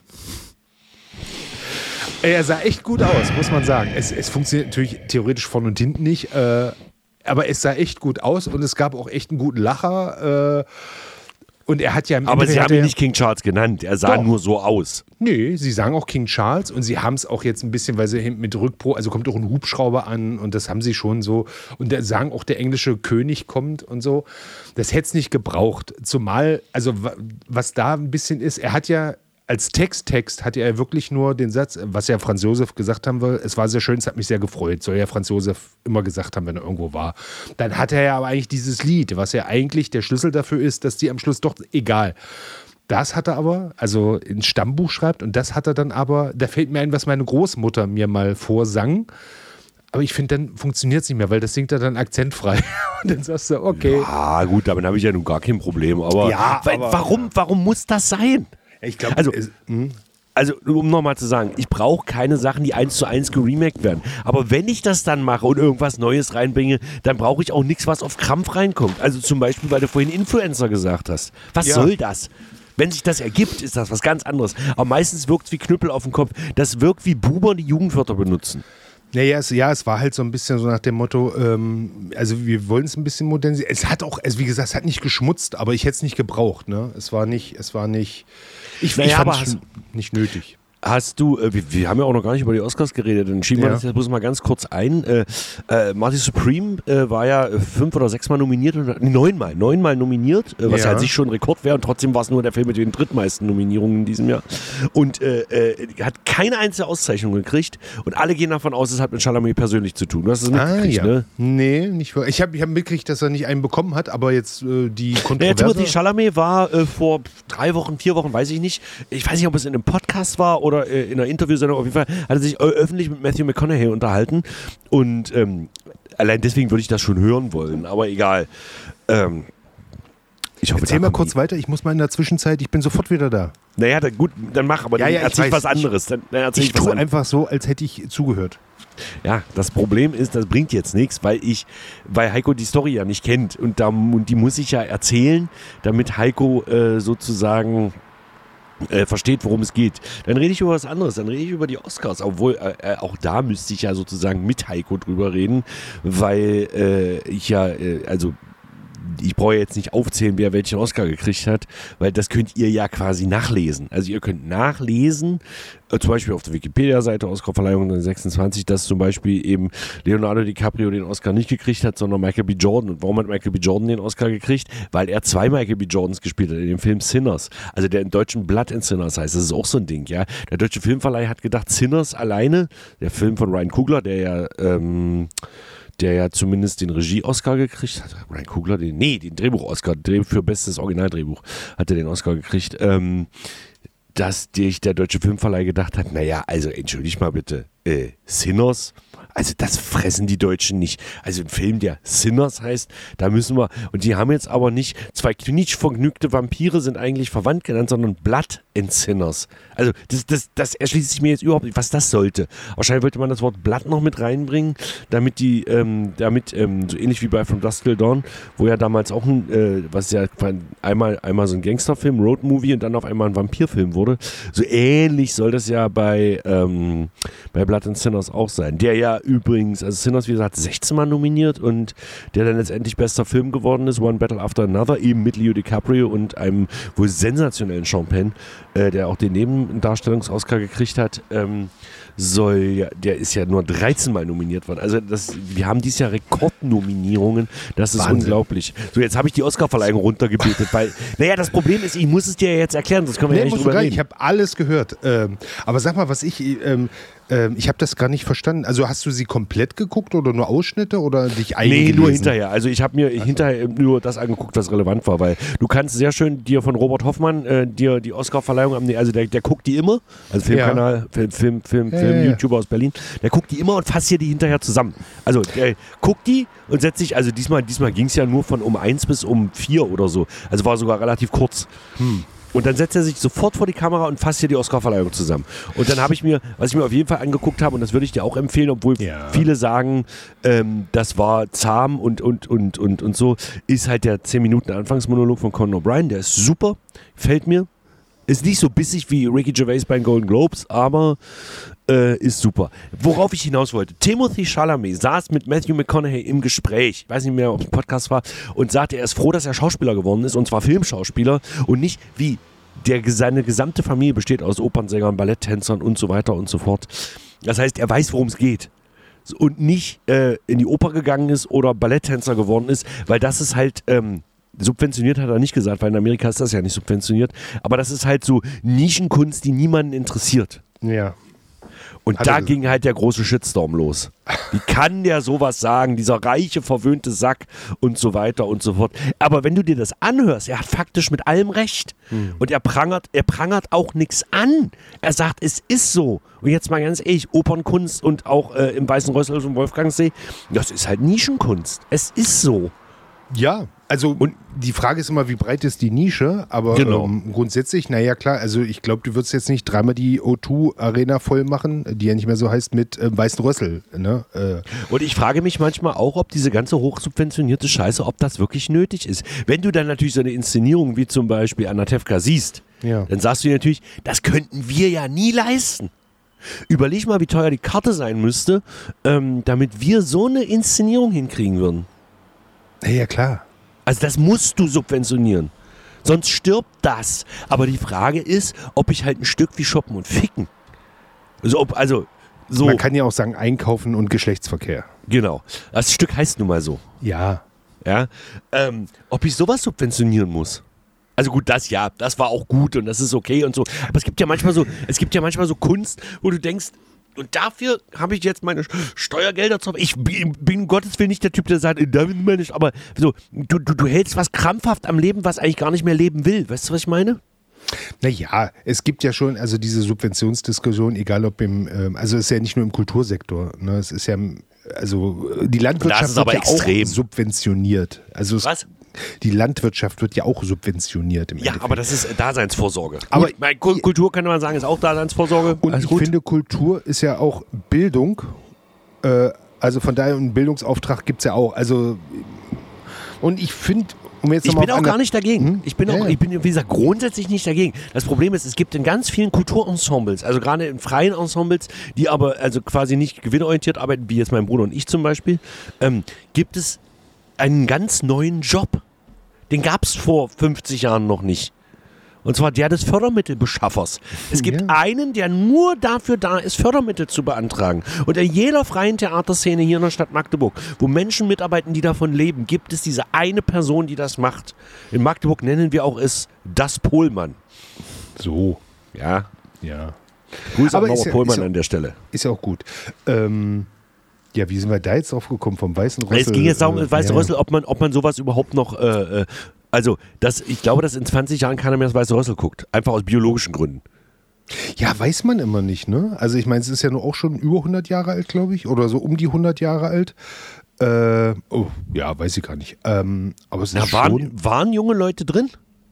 Er sah echt gut aus, muss man sagen. Es funktioniert natürlich theoretisch vorne und hinten nicht, aber es sah echt gut aus und es gab auch echt einen guten Lacher. Und er hat ja im Aber sie haben ihn nicht King Charles genannt, er sah nur so aus. Nee, sie sagen auch King Charles und sie haben es auch jetzt ein bisschen, weil sie hinten mit also kommt auch ein Hubschrauber an und das haben sie schon so. Und da sagen auch, der englische König kommt und so. Das hätte es nicht gebraucht. Zumal, also was da ein bisschen ist, er hat ja als Text hatte er wirklich nur den Satz, was ja Franz Josef gesagt haben will, es war sehr schön, es hat mich sehr gefreut, soll ja Franz Josef immer gesagt haben, wenn er irgendwo war. Dann hat er ja aber eigentlich dieses Lied, was ja eigentlich der Schlüssel dafür ist, dass die am Schluss doch, egal. Das hat er aber, also ins Stammbuch schreibt und das hat er dann aber, da fällt mir ein, was meine Großmutter mir mal vorsang, Aber ich finde, dann funktioniert es nicht mehr, weil das singt er dann akzentfrei. Und dann sagst du, okay. Ah, gut, damit habe ich ja nun gar kein Problem. Aber, Ja, aber warum muss das sein? Ich glaube, Also, um nochmal zu sagen, ich brauche keine Sachen, die 1:1 geremaked werden. Aber wenn ich das dann mache und irgendwas Neues reinbringe, dann brauche ich auch nichts, was auf Krampf reinkommt. Also zum Beispiel, weil du vorhin Influencer gesagt hast. Was soll das? Wenn sich das ergibt, ist das was ganz anderes. Aber meistens wirkt es wie Knüppel auf dem Kopf. Das wirkt wie Buber, die Jugendwörter benutzen. Naja, es war halt so ein bisschen so nach dem Motto, also wir wollen es ein bisschen modernisieren. Es hat auch, also wie gesagt, es hat nicht geschmutzt, aber ich hätte es nicht gebraucht. Ne? Ich fand es nicht nötig. Hast du, wir haben ja auch noch gar nicht über die Oscars geredet, dann schieben wir das jetzt bloß mal ganz kurz ein. Marty Supreme war ja 5 oder 6 Mal nominiert, 9 Mal nominiert, was ja an sich schon ein Rekord wäre und trotzdem war es nur der Film mit den drittmeisten Nominierungen in diesem Jahr. Und hat keine einzige Auszeichnung gekriegt und alle gehen davon aus, es hat mit Chalamet persönlich zu tun. Du hast es mitgekriegt, ne? Nee, nicht wirklich. Ich hab mitgekriegt, dass er nicht einen bekommen hat, aber jetzt die Kontroverse. Timothy Chalamet war vor 3 Wochen, 4 Wochen, weiß ich nicht. Ich weiß nicht, ob es in einem Podcast war oder in einer Interviewsendung. Auf jeden Fall hat er sich öffentlich mit Matthew McConaughey unterhalten und allein deswegen würde ich das schon hören wollen, aber egal. Ich hoffe, erzähl mal kurz weiter, ich muss mal in der Zwischenzeit, ich bin sofort wieder da. Naja, gut, dann mach, aber dann erzähl ich was anderes. Ich tue einfach so, als hätte ich zugehört. Ja, das Problem ist, das bringt jetzt nichts, weil Heiko die Story ja nicht kennt und die muss ich ja erzählen, damit Heiko sozusagen versteht, worum es geht. Dann rede ich über was anderes, dann rede ich über die Oscars, obwohl auch da müsste ich ja sozusagen mit Heiko drüber reden, weil ich brauche jetzt nicht aufzählen, wer welchen Oscar gekriegt hat, weil das könnt ihr ja quasi nachlesen. Also ihr könnt nachlesen, zum Beispiel auf der Wikipedia-Seite Oscarverleihung 26, dass zum Beispiel eben Leonardo DiCaprio den Oscar nicht gekriegt hat, sondern Michael B. Jordan. Und warum hat Michael B. Jordan den Oscar gekriegt? Weil er 2 Michael B. Jordans gespielt hat in dem Film Sinners. Also der im Deutschen Blood and Sinners heißt. Das ist auch so ein Ding, ja. Der deutsche Filmverleih hat gedacht, Sinners alleine, der Film von Ryan Coogler, der ja zumindest den Regie-Oscar gekriegt hat. Ryan Coogler, den Drehbuch-Oscar, für bestes Originaldrehbuch hat er den Oscar gekriegt. Dass der deutsche Filmverleih gedacht hat, naja, also entschuldigt mal bitte, Sinners, also das fressen die Deutschen nicht. Also ein Film, der Sinners heißt, da müssen wir, und die haben jetzt aber nicht, 2 knitschvergnügte Vampire sind eigentlich verwandt genannt, sondern Blood and Sinners. Also das erschließt sich mir jetzt überhaupt nicht, was das sollte. Wahrscheinlich wollte man das Wort Blood noch mit reinbringen, damit so ähnlich wie bei From Dusk Till Dawn, wo ja damals auch was ja einmal so ein Gangsterfilm, Roadmovie und dann auf einmal ein Vampirfilm wurde. So ähnlich soll das ja bei Blood and Sinners auch sein. Der ja übrigens, also Sinners, wie gesagt, 16 Mal nominiert und der dann letztendlich bester Film geworden ist, One Battle After Another, eben mit Leo DiCaprio und einem wohl sensationellen Sean Penn, der auch den Nebendarstellungs-Oscar gekriegt hat, der ist ja nur 13 Mal nominiert worden. Also wir haben dieses Jahr Rekordnominierungen, das ist Wahnsinn. Unglaublich. So, jetzt habe ich die Oscarverleihung runtergebetet, weil, naja, das Problem ist, ich muss es dir jetzt erklären, sonst können wir ja nicht drüber reden. Ich habe alles gehört. Aber sag mal, ich habe das gar nicht verstanden. Also hast du sie komplett geguckt oder nur Ausschnitte oder dich eingelesen? Nee, nur hinterher. Also ich habe mir hinterher nur das angeguckt, was relevant war, weil du kannst sehr schön dir von Robert Hoffmann dir die Oscarverleihung, also der guckt die immer, also Filmkanal, Film-YouTuber aus Berlin, der guckt die immer und fasst hier die hinterher zusammen. Also der guckt die und setzt sich, also diesmal ging es ja nur von um 1 bis um 4 oder so, also war sogar relativ kurz. Und dann setzt er sich sofort vor die Kamera und fasst hier die Oscarverleihung zusammen. Und dann habe ich mir, was ich mir auf jeden Fall angeguckt habe, und das würde ich dir auch empfehlen, obwohl viele sagen, das war zahm und so, ist halt der 10 Minuten Anfangsmonolog von Conan O'Brien. Der ist super, gefällt mir. Ist nicht so bissig wie Ricky Gervais bei den Golden Globes, aber ist super. Worauf ich hinaus wollte, Timothy Chalamet saß mit Matthew McConaughey im Gespräch, ich weiß nicht mehr, ob es ein Podcast war, und sagte, er ist froh, dass er Schauspieler geworden ist, und zwar Filmschauspieler und nicht wie seine gesamte Familie besteht aus Opernsängern, Balletttänzern und so weiter und so fort. Das heißt, er weiß, worum es geht. Und nicht in die Oper gegangen ist oder Balletttänzer geworden ist, weil das ist halt subventioniert hat er nicht gesagt, weil in Amerika ist das ja nicht subventioniert. Aber das ist halt so Nischenkunst, die niemanden interessiert. Ja. Und da ging halt der große Shitstorm los. Wie kann der sowas sagen, dieser reiche, verwöhnte Sack und so weiter und so fort. Aber wenn du dir das anhörst, er hat faktisch mit allem recht. Und er prangert auch nichts an. Er sagt, es ist so. Und jetzt mal ganz ehrlich, Opernkunst und auch im Weißen Rössel und Wolfgangsee, das ist halt Nischenkunst. Es ist so. Ja, also und die Frage ist immer, wie breit ist die Nische, aber grundsätzlich, naja klar, also ich glaube, du würdest jetzt nicht dreimal die O2 Arena voll machen, die ja nicht mehr so heißt, mit Weißen Rössel. Ne? Und ich frage mich manchmal auch, ob diese ganze hochsubventionierte Scheiße, ob das wirklich nötig ist. Wenn du dann natürlich so eine Inszenierung wie zum Beispiel Anatevka siehst, dann sagst du dir natürlich, das könnten wir ja nie leisten. Überleg mal, wie teuer die Karte sein müsste, damit wir so eine Inszenierung hinkriegen würden. Ja, klar. Also das musst du subventionieren. Sonst stirbt das. Aber die Frage ist, ob ich halt ein Stück wie Shoppen und Ficken. So. Man kann ja auch sagen, Einkaufen und Geschlechtsverkehr. Genau. Das Stück heißt nun mal so. Ja. Ob ich sowas subventionieren muss. Also gut, das war auch gut und das ist okay und so. Aber es gibt ja manchmal so Kunst, wo du denkst, und dafür habe ich jetzt meine Steuergelder zu. Ich bin Gottes Willen nicht der Typ, der sagt, aber so, du hältst was krampfhaft am Leben, was eigentlich gar nicht mehr leben will. Weißt du, was ich meine? Naja, es gibt ja schon, also diese Subventionsdiskussion, egal ob also es ist ja nicht nur im Kultursektor, ne? Es ist ja, also die Landwirtschaft wird ja auch subventioniert. Also was? Die Landwirtschaft wird ja auch subventioniert im Endeffekt. Ja, aber das ist Daseinsvorsorge. Aber Kultur kann man sagen, ist auch Daseinsvorsorge. Und ich finde, Kultur ist ja auch Bildung. Also von daher, einen Bildungsauftrag gibt es ja auch. Also, und ich finde, ich bin auch gar nicht dagegen. Ich bin, wie gesagt, grundsätzlich nicht dagegen. Das Problem ist, es gibt in ganz vielen Kulturensembles, also gerade in freien Ensembles, die aber also quasi nicht gewinnorientiert arbeiten, wie jetzt mein Bruder und ich zum Beispiel, gibt es einen ganz neuen Job. Den gab es vor 50 Jahren noch nicht. Und zwar der des Fördermittelbeschaffers. Es gibt einen, der nur dafür da ist, Fördermittel zu beantragen. Und in jeder freien Theaterszene hier in der Stadt Magdeburg, wo Menschen mitarbeiten, die davon leben, gibt es diese eine Person, die das macht. In Magdeburg nennen wir auch es das Pohlmann. So. Ja. Ja. Grüße an Mauer Pohlmann an der Stelle. Ist ja auch gut. Ja, wie sind wir da jetzt drauf gekommen? Vom Weißen Rössel? Es ging jetzt darum, Weiße Rössel, ob man sowas überhaupt noch, ich glaube, dass in 20 Jahren keiner mehr das Weiße Rössel guckt. Einfach aus biologischen Gründen. Ja, weiß man immer nicht, ne? Also ich meine, es ist ja nur auch schon über 100 Jahre alt, glaube ich, oder so um die 100 Jahre alt. Weiß ich gar nicht. Aber es ist waren junge Leute drin?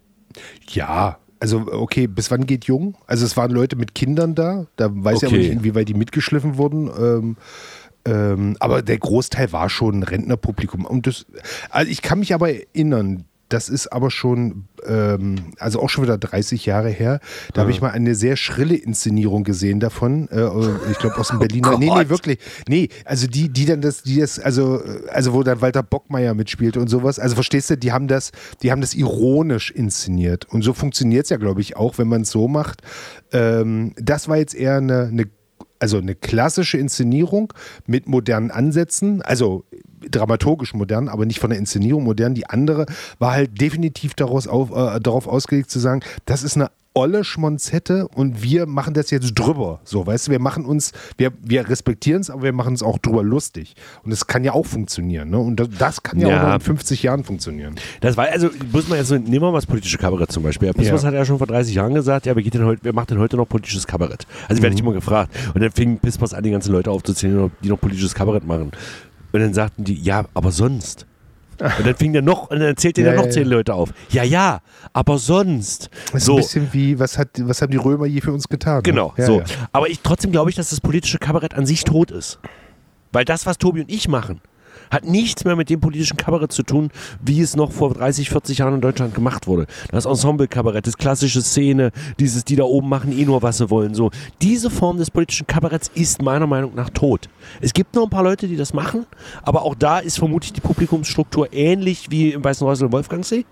Ja, also okay, bis wann geht jung? Also es waren Leute mit Kindern da. Da weiß ich aber nicht, inwieweit die mitgeschliffen wurden. Aber der Großteil war schon Rentnerpublikum. Und also ich kann mich aber erinnern, das ist aber schon, also auch schon wieder 30 Jahre her, da habe ich mal eine sehr schrille Inszenierung gesehen davon. Ich glaube aus dem Berliner. Nee, wirklich. Nee, also die wo dann Walter Bockmeier mitspielte und sowas. Also verstehst du, die haben das ironisch inszeniert. Und so funktioniert es ja, glaube ich, auch, wenn man es so macht. Das war jetzt eher eine klassische Inszenierung mit modernen Ansätzen, also dramaturgisch modern, aber nicht von der Inszenierung modern. Die andere war halt definitiv darauf ausgelegt zu sagen, das ist eine olle Schmonzette und wir machen das jetzt drüber. So, weißt du, wir respektieren es, aber wir machen es auch drüber lustig. Und das kann ja auch funktionieren, ne? Und das kann ja auch noch in 50 Jahren funktionieren. Das war, also muss man jetzt so, nehmen wir mal das politische Kabarett zum Beispiel. Pispers hat ja schon vor 30 Jahren gesagt, ja, wer macht denn heute noch politisches Kabarett? Also werde ich immer gefragt. Und dann fing Pispers an, die ganzen Leute aufzuzählen, die noch politisches Kabarett machen. Und dann sagten die, ja, aber sonst. Und dann fing der noch, und dann zählt der noch 10 Leute auf. Ja, aber sonst. Das ist ein bisschen wie, was haben die Römer je für uns getan? Genau, ne? so. Ja. Aber trotzdem glaube ich, dass das politische Kabarett an sich tot ist. Weil das, was Tobi und ich machen, hat nichts mehr mit dem politischen Kabarett zu tun, wie es noch vor 30, 40 Jahren in Deutschland gemacht wurde. Das Ensemble-Kabarett, das klassische Szene, die da oben machen nur, was sie wollen. So. Diese Form des politischen Kabaretts ist meiner Meinung nach tot. Es gibt noch ein paar Leute, die das machen, aber auch da ist vermutlich die Publikumsstruktur ähnlich wie im Weißen Rössel und Wolfgangsee.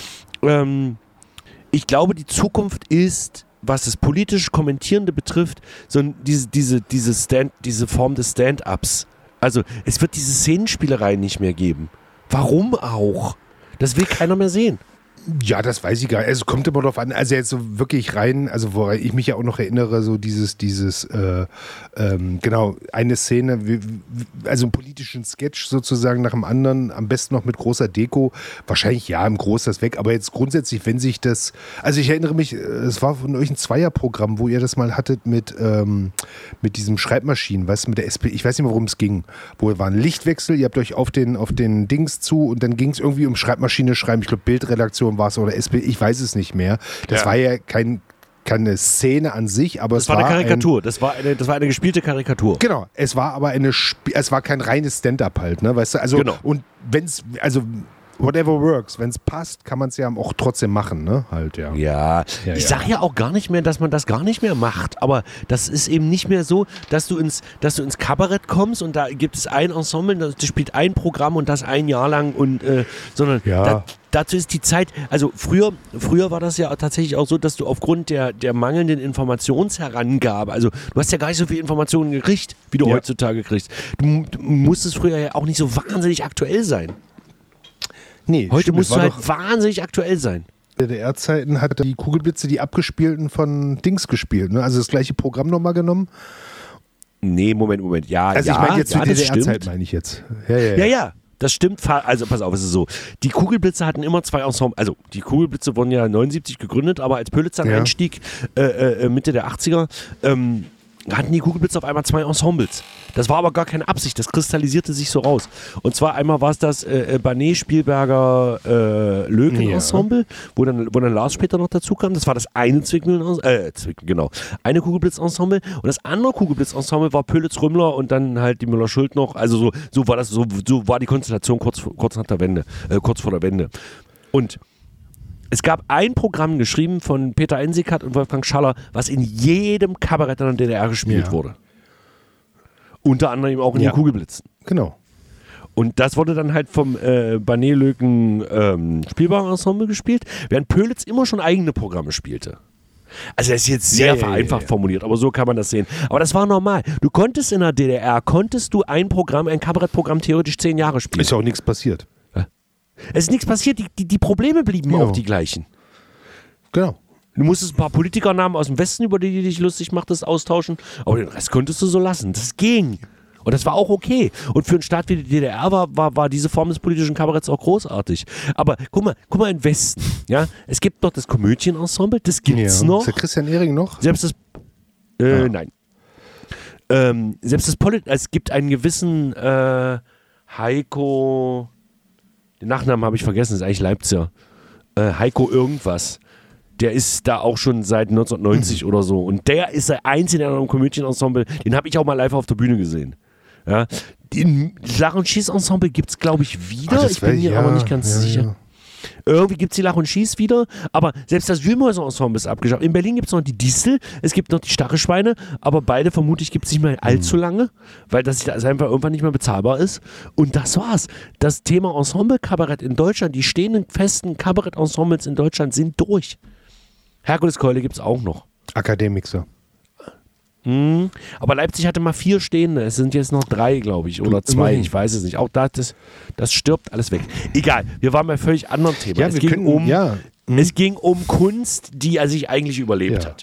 Ich glaube, die Zukunft ist, was das politisch Kommentierende betrifft, so diese Form des Stand-Ups. Also, es wird diese Szenenspielerei nicht mehr geben. Warum auch? Das will keiner mehr sehen. Ja, das weiß ich gar nicht. Also, es kommt immer drauf an. Also jetzt so wirklich rein, also woran ich mich ja auch noch erinnere, so genau, eine Szene, also einen politischen Sketch sozusagen nach dem anderen, am besten noch mit großer Deko. Wahrscheinlich ja, im Groß das weg. Aber jetzt grundsätzlich, wenn sich das, also ich erinnere mich, es war von euch ein Zweierprogramm, wo ihr das mal hattet mit diesem Schreibmaschinen, weißt du, mit der SP, ich weiß nicht mehr, worum es ging. Wo war ein Lichtwechsel, ihr habt euch auf den Dings zu und dann ging es irgendwie um Schreibmaschine schreiben. Ich glaube, Bildredaktion war es oder SP, ich weiß es nicht mehr. Das war ja keine Szene an sich, aber es war eine Karikatur. Das war eine gespielte Karikatur. Genau, es war aber es war kein reines Stand-up halt, ne, weißt du? Also genau. Und wenn's, also whatever works, wenn es passt, kann man es ja auch trotzdem machen, ne? Halt, ja. Ja, ich sage ja auch gar nicht mehr, dass man das gar nicht mehr macht, aber das ist eben nicht mehr so, dass du ins Kabarett kommst und da gibt es ein Ensemble, das spielt ein Programm und das ein Jahr lang und sondern dazu ist die Zeit, also früher war das ja tatsächlich auch so, dass du aufgrund der mangelnden Informationsherangabe, also du hast ja gar nicht so viel Informationen gekriegt, wie du heutzutage kriegst. Du musstest früher ja auch nicht so wahnsinnig aktuell sein. Nee, heute musst du halt wahnsinnig aktuell sein. DDR-Zeiten hat die Kugelblitze die abgespielten von Dings gespielt, ne? Also das gleiche Programm nochmal genommen. Nee, Moment. Ja, also ich meine jetzt zu DDR-Zeit, meine ich jetzt. Ja. Das stimmt, also pass auf, es ist so, die Kugelblitze hatten immer zwei Ensembles, also die Kugelblitze wurden ja 79 gegründet, aber als Pölitz dann einstieg, Mitte der 80er, hatten die Kugelblitze auf einmal zwei Ensembles. Das war aber gar keine Absicht, das kristallisierte sich so raus. Und zwar einmal war es das Banet, Spielberger, Löken-Ensemble, wo dann Lars später noch dazu kam. Das war das eine eine Kugelblitz-Ensemble. Und das andere Kugelblitz-Ensemble war Pölitz-Rümmler und dann halt die Müller-Schuld noch. Also so war die Konstellation kurz vor der Wende. Und es gab ein Programm geschrieben von Peter Ensikat und Wolfgang Schaller, was in jedem Kabarett in der DDR gespielt wurde. Unter anderem auch in den Kugelblitzen. Genau. Und das wurde dann halt vom Banet-Löken Spielbar-Ensemble gespielt, während Pölitz immer schon eigene Programme spielte. Also das ist jetzt sehr vereinfacht formuliert, aber so kann man das sehen. Aber das war normal. Du konntest in der DDR, ein Kabarettprogramm theoretisch 10 Jahre spielen. Ist ja auch nichts passiert. Es ist nichts passiert, die Probleme blieben auch die gleichen. Genau. Du musstest ein paar Politikernamen aus dem Westen, über die du dich lustig machtest, austauschen, aber den Rest konntest du so lassen. Das ging. Und das war auch okay. Und für einen Staat wie die DDR war diese Form des politischen Kabaretts auch großartig. Aber guck mal im Westen. Ja? Es gibt noch das Komödienensemble, das gibt's noch. Ist der Christian Ehring noch? Selbst das nein. Selbst das es gibt einen gewissen Heiko, den Nachnamen habe ich vergessen, das ist eigentlich Leipziger. Heiko irgendwas. Der ist da auch schon seit 1990 oder so. Und der ist der Einzige in einem Komödienensemble, den habe ich auch mal live auf der Bühne gesehen. Ja. Das Lach- und Schieß-Ensemble gibt es, glaube ich, wieder. Ich bin mir aber nicht ganz sicher. Ja. Irgendwie gibt es die Lach- und Schieß wieder, aber selbst das Wühlmäuser-Ensemble ist abgeschafft. In Berlin gibt es noch die Distel, es gibt noch die Stachelschweine, aber beide vermutlich gibt es nicht mehr allzu lange, weil das einfach irgendwann nicht mehr bezahlbar ist. Und das war's. Das Thema Ensemble-Kabarett in Deutschland, die stehenden festen Kabarett-Ensembles in Deutschland sind durch. Herkuleskeule gibt es auch noch. Akademixer. Aber Leipzig hatte mal 4 stehende. Es sind jetzt noch 3, glaube ich, oder 2. Ich weiß es nicht. Auch das stirbt alles weg. Egal, wir waren bei völlig anderen Thema. Ja, es ging um Kunst, die er sich eigentlich überlebt hat.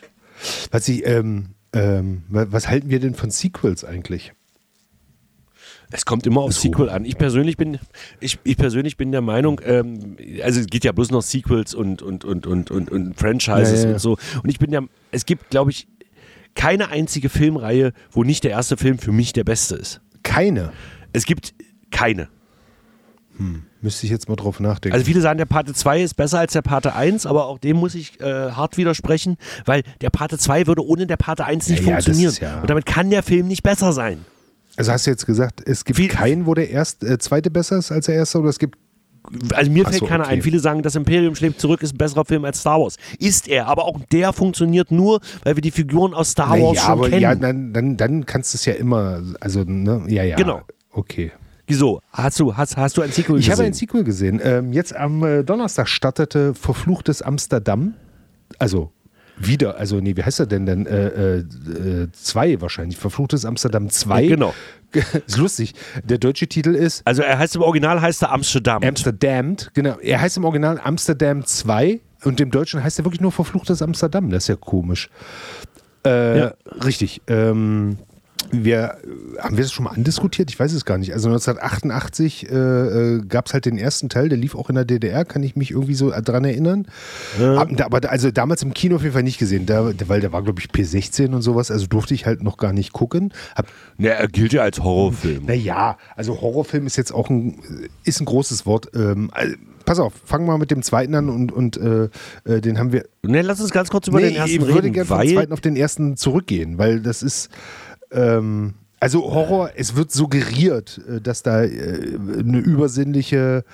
Was halten wir denn von Sequels eigentlich? Es kommt immer auf Sequel an. Ich persönlich bin der Meinung, also es geht ja bloß noch Sequels und Franchises und so. Und es gibt, glaube ich, keine einzige Filmreihe, wo nicht der erste Film für mich der beste ist. Keine? Es gibt keine. Müsste ich jetzt mal drauf nachdenken. Also viele sagen, der Pate 2 ist besser als der Pate 1, aber auch dem muss ich hart widersprechen, weil der Pate 2 würde ohne der Pate 1 nicht funktionieren. Und damit kann der Film nicht besser sein. Also hast du jetzt gesagt, es gibt keinen, wo der zweite besser ist als der erste, oder es gibt... Also mir fällt keiner ein. Viele sagen, das Imperium schlägt zurück ist ein besserer Film als Star Wars. Ist er, aber auch der funktioniert nur, weil wir die Figuren aus Star Wars schon kennen. Ja, dann kannst du es ja immer, also, ne, ja. Genau. Okay. Wieso? Hast du ein Sequel gesehen? Ich habe ein Sequel gesehen. Jetzt am Donnerstag startete Verfluchtes Amsterdam, also Wieder, also nee, wie heißt er denn dann? 2 wahrscheinlich. Verfluchtes Amsterdam 2. Genau. Ist lustig. Der deutsche Titel ist Also er heißt im Original Amsterdam. Amsterdam, genau. Er heißt im Original Amsterdam 2 und im Deutschen heißt er wirklich nur Verfluchtes Amsterdam. Das ist ja komisch. Richtig. Haben wir das schon mal andiskutiert? Ich weiß es gar nicht. Also 1988 gab es halt den ersten Teil, der lief auch in der DDR, kann ich mich irgendwie so dran erinnern. Ja. Aber also damals im Kino auf jeden Fall nicht gesehen, weil der war, glaube ich, P16 und sowas, also durfte ich halt noch gar nicht gucken. Er gilt ja als Horrorfilm. Naja, also Horrorfilm ist jetzt auch ein großes Wort. Pass auf, fangen wir mit dem zweiten an und den haben wir... Lass uns ganz kurz über den ersten reden. Ich würde gerne vom zweiten auf den ersten zurückgehen, weil das ist... Also Horror, es wird suggeriert, dass da ein übersinnlicher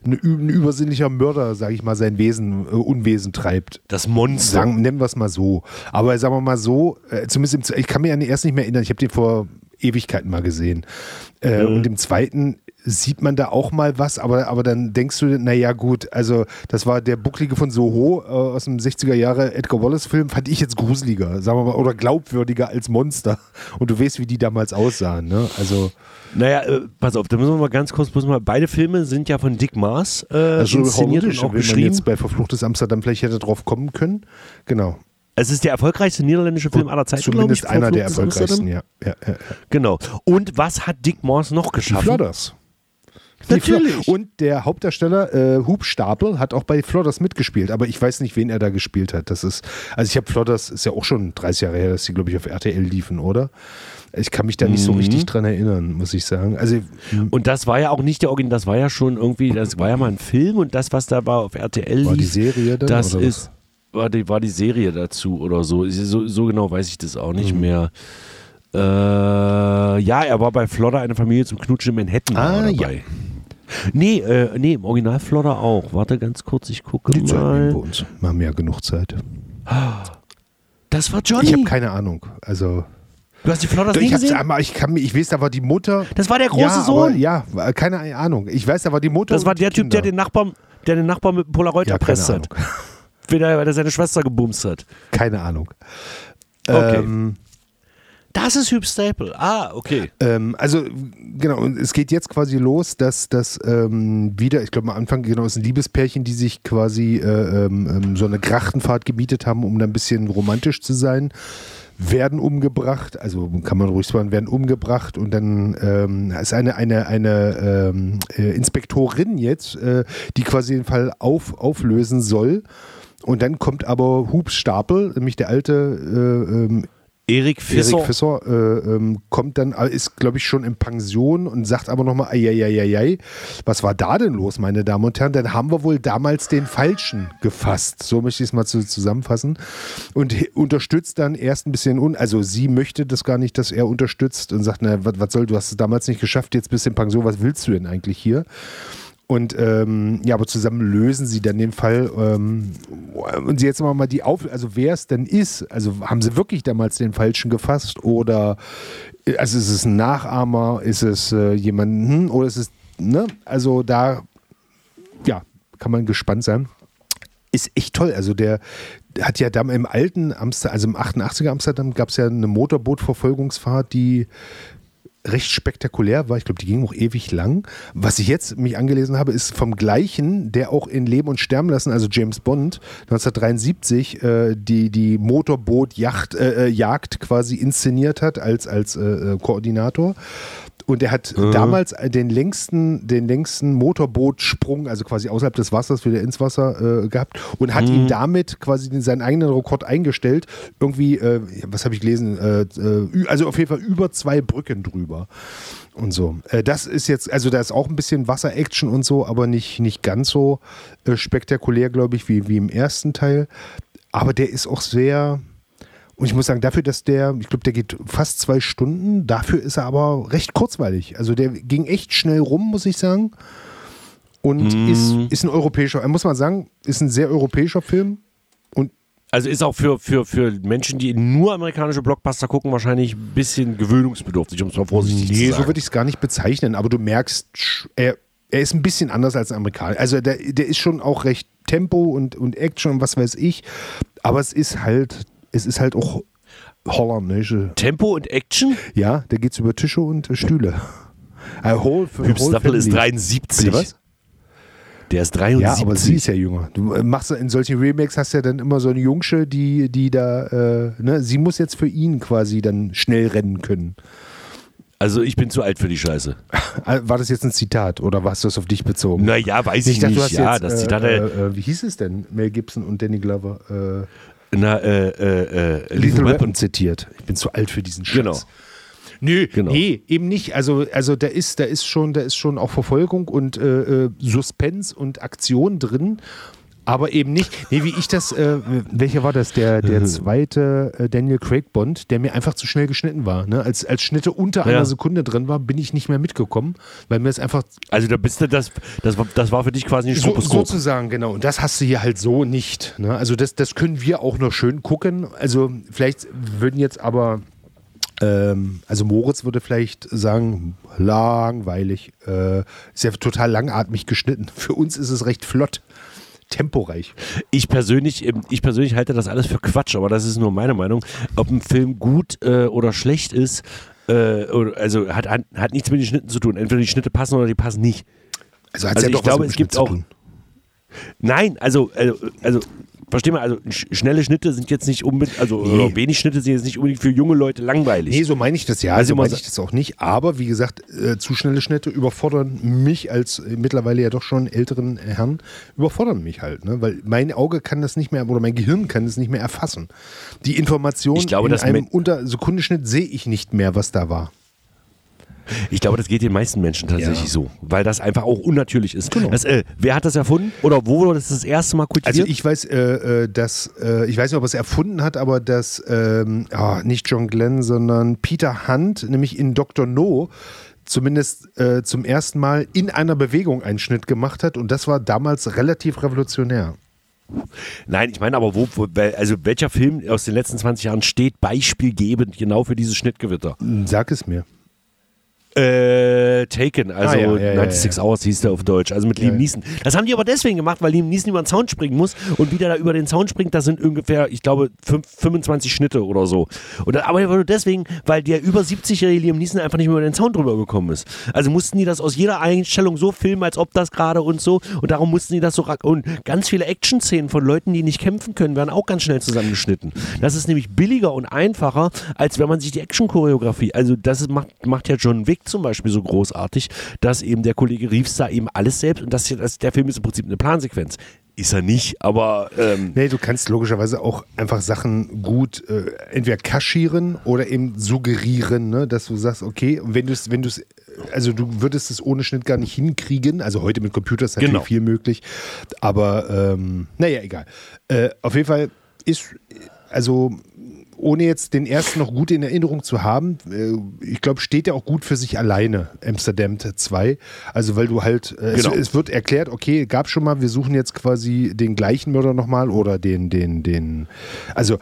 Mörder, sage ich mal, sein Unwesen treibt. Das Monster. Nennen wir es mal so. Aber sagen wir mal so, zumindest ich kann mich an den ersten nicht mehr erinnern, ich habe den vor Ewigkeiten mal gesehen. Und im zweiten sieht man da auch mal was, aber dann denkst du, naja gut, also das war der Bucklige von Soho aus dem 60er Jahre Edgar Wallace-Film, fand ich jetzt gruseliger, sagen wir mal, oder glaubwürdiger als Monster. Und du weißt, wie die damals aussahen, ne? Also pass auf, da müssen wir mal ganz kurz, beide Filme sind ja von Dick Maas inszeniert und auch geschrieben. Wenn man jetzt bei Verfluchtes Amsterdam vielleicht hätte drauf kommen können, genau. Es ist der erfolgreichste niederländische Film aller Zeiten, glaube ich. Zumindest einer der erfolgreichsten, ja. Genau. Und was hat Dick Maas noch geschaffen? Die Flodders. Natürlich. Und der Hauptdarsteller Hub Stapel hat auch bei Flodders mitgespielt, aber ich weiß nicht, wen er da gespielt hat. Also ich habe Flodders, ist ja auch schon 30 Jahre her, dass die, glaube ich, auf RTL liefen, oder? Ich kann mich da nicht so richtig dran erinnern, muss ich sagen. Also, und das war ja auch nicht der Original, das war ja schon irgendwie, das war ja mal ein Film und das, was da war auf RTL lief, war die Serie dann? Das ist, war die Serie dazu oder so. So genau weiß ich das auch nicht mehr. Ja, er war bei Flodder, eine Familie zum Knutschen in Manhattan dabei. Ja. Nee, im Original Flodder auch. Warte ganz kurz, ich gucke die mal. Wir uns. Wir haben ja genug Zeit. Das war Johnny. Ich habe keine Ahnung. Also du hast die Flodders nie gesehen? Ich weiß, da war die Mutter. Das war der große Sohn. Aber, keine Ahnung. Ich weiß, da war die Mutter. Das war der Typ, der den Nachbar mit dem Polaroid erpresst hat. Weil er seine Schwester gebumst hat. Keine Ahnung. Okay. Das ist Hub Staple. Okay. Also, genau, und es geht jetzt quasi los, dass wieder, ich glaube am Anfang, genau, ist ein Liebespärchen, die sich quasi so eine Grachtenfahrt gemietet haben, um da ein bisschen romantisch zu sein, werden umgebracht, also kann man ruhig sagen, werden umgebracht und dann ist eine Inspektorin jetzt, die quasi den Fall auflösen soll. Und dann kommt aber Hub Stapel, nämlich der alte Erik Fisser kommt dann, ist glaube ich schon in Pension und sagt aber nochmal, was war da denn los, meine Damen und Herren? Dann haben wir wohl damals den Falschen gefasst. So möchte ich es mal zusammenfassen. Und unterstützt dann erst ein bisschen, also sie möchte das gar nicht, dass er unterstützt und sagt, na, was soll, du hast es damals nicht geschafft, jetzt bist du in Pension, was willst du denn eigentlich hier? Und aber zusammen lösen sie dann den Fall. Und sie jetzt mal also wer es denn ist, also haben sie wirklich damals den Falschen gefasst oder also ist es ein Nachahmer, ist es jemand, oder ist es, ne? Also da, ja, kann man gespannt sein. Ist echt toll, also der hat ja dann im alten Amsterdam, also im 88er Amsterdam gab es ja eine Motorbootverfolgungsfahrt, die recht spektakulär war. Ich glaube, die ging auch ewig lang. Was ich jetzt mich angelesen habe, ist vom gleichen, der auch in Leben und Sterben lassen, also James Bond, 1973 die Motorboot-Jagd quasi inszeniert hat als Koordinator. Und er hat damals den längsten Motorbootsprung, also quasi außerhalb des Wassers, wieder ins Wasser gehabt und hat ihn damit quasi seinen eigenen Rekord eingestellt. Irgendwie, was habe ich gelesen? Also auf jeden Fall über 2 Brücken drüber. Und so. Das ist jetzt, also da ist auch ein bisschen Wasser-Action und so, aber nicht ganz so spektakulär, glaube ich, wie im ersten Teil. Aber der ist auch sehr... Und ich muss sagen, dafür, dass ich glaube, der geht fast 2 Stunden, dafür ist er aber recht kurzweilig. Also der ging echt schnell rum, muss ich sagen. Und ist ein europäischer, muss man sagen, ist ein sehr europäischer Film. Und also ist auch für Menschen, die nur amerikanische Blockbuster gucken, wahrscheinlich ein bisschen gewöhnungsbedürftig, um es mal vorsichtig zu sagen. Nee, so würde ich es gar nicht bezeichnen. Aber du merkst, er ist ein bisschen anders als ein Amerikaner. Also der ist schon auch recht Tempo und Action und was weiß ich, aber es ist halt auch holländische. Tempo und Action? Ja, da geht es über Tische und Stühle. Hübsch Staffel ist 73. Bitte was? Der ist 73. Ja, aber sie ist ja jünger. Du machst in solchen Remakes hast ja dann immer so eine Jungsche, die da, sie muss jetzt für ihn quasi dann schnell rennen können. Also ich bin zu alt für die Scheiße. War das jetzt ein Zitat oder hast du es auf dich bezogen? Naja, weiß ich nicht. Ja, jetzt, das Zitat. Wie hieß es denn? Mel Gibson und Danny Glover. Lethal Weapon zitiert. Ich bin zu alt für diesen Scheiß. Genau. Nö, Genau. Nee, eben nicht. Also da ist schon auch Verfolgung und Suspense und Aktion drin, aber eben nicht. Nee, wie ich das, welcher war das? Der zweite Daniel Craig Bond, der mir einfach zu schnell geschnitten war. Ne? Als Schnitte unter einer Sekunde drin war, bin ich nicht mehr mitgekommen, weil mir es einfach. Also da bist du, das war für dich quasi ein Stroboskop. Sozusagen, genau. Und das hast du hier halt so nicht. Ne? Also das können wir auch noch schön gucken. Also vielleicht würden jetzt aber also Moritz würde vielleicht sagen, langweilig, ist ja total langatmig geschnitten. Für uns ist es recht flott, temporeich. Ich persönlich halte das alles für Quatsch, aber das ist nur meine Meinung. Ob ein Film gut oder schlecht ist, also hat nichts mit den Schnitten zu tun. Entweder die Schnitte passen oder die passen nicht. Also hat es ja doch ich glaube, was mit es gibt Schnitt auch. zu tun. Nein, also versteh mal, also schnelle Schnitte sind jetzt nicht unbedingt, oder wenig Schnitte sind jetzt nicht unbedingt für junge Leute langweilig. Nee, so meine ich das ja. Also So meine ich das auch nicht. Aber wie gesagt, zu schnelle Schnitte überfordern mich als mittlerweile ja doch schon älteren Herrn, überfordern mich halt. Ne? Weil mein Auge kann das nicht mehr, oder mein Gehirn kann das nicht mehr erfassen. Die Information in einem Untersekundenschnitt sehe ich nicht mehr, was da war. Ich glaube, das geht den meisten Menschen tatsächlich so, weil das einfach auch unnatürlich ist. Genau. Wer hat das erfunden? Oder wo wurde das erste Mal kultiviert? Also ich weiß, ich weiß nicht, ob er es erfunden hat, aber dass nicht John Glenn, sondern Peter Hunt, nämlich in Dr. No, zumindest zum ersten Mal in einer Bewegung einen Schnitt gemacht hat und das war damals relativ revolutionär. Nein, ich meine aber, also welcher Film aus den letzten 20 Jahren steht beispielgebend genau für dieses Schnittgewitter? Sag es mir. Taken, also 96 Hours hieß der auf Deutsch, also mit Liam Neeson. Das haben die aber deswegen gemacht, weil Liam Neeson über den Zaun springen muss und wie der da über den Zaun springt, das sind ungefähr, ich glaube, 25 Schnitte oder so. Aber nur deswegen, weil der über 70-jährige Liam Neeson einfach nicht mehr über den Zaun drüber gekommen ist. Also mussten die das aus jeder Einstellung so filmen, als ob das gerade und so und darum mussten die das so und ganz viele Action-Szenen von Leuten, die nicht kämpfen können, werden auch ganz schnell zusammengeschnitten. Das ist nämlich billiger und einfacher, als wenn man sich die Action-Choreografie, also das macht ja John Wick zum Beispiel so großartig, dass eben der Kollege Reeves da eben alles selbst und der Film ist im Prinzip eine Plansequenz. Ist er nicht, aber nee, du kannst logischerweise auch einfach Sachen gut entweder kaschieren oder eben suggerieren, ne? Dass du sagst, okay, wenn du es, also du würdest es ohne Schnitt gar nicht hinkriegen, also heute mit Computers ist natürlich viel möglich, aber naja, egal. Auf jeden Fall ist, also ohne jetzt den ersten noch gut in Erinnerung zu haben, ich glaube, steht ja auch gut für sich alleine, Amsterdam 2. Also weil du halt, es wird erklärt, okay, gab schon mal, wir suchen jetzt quasi den gleichen Mörder nochmal oder also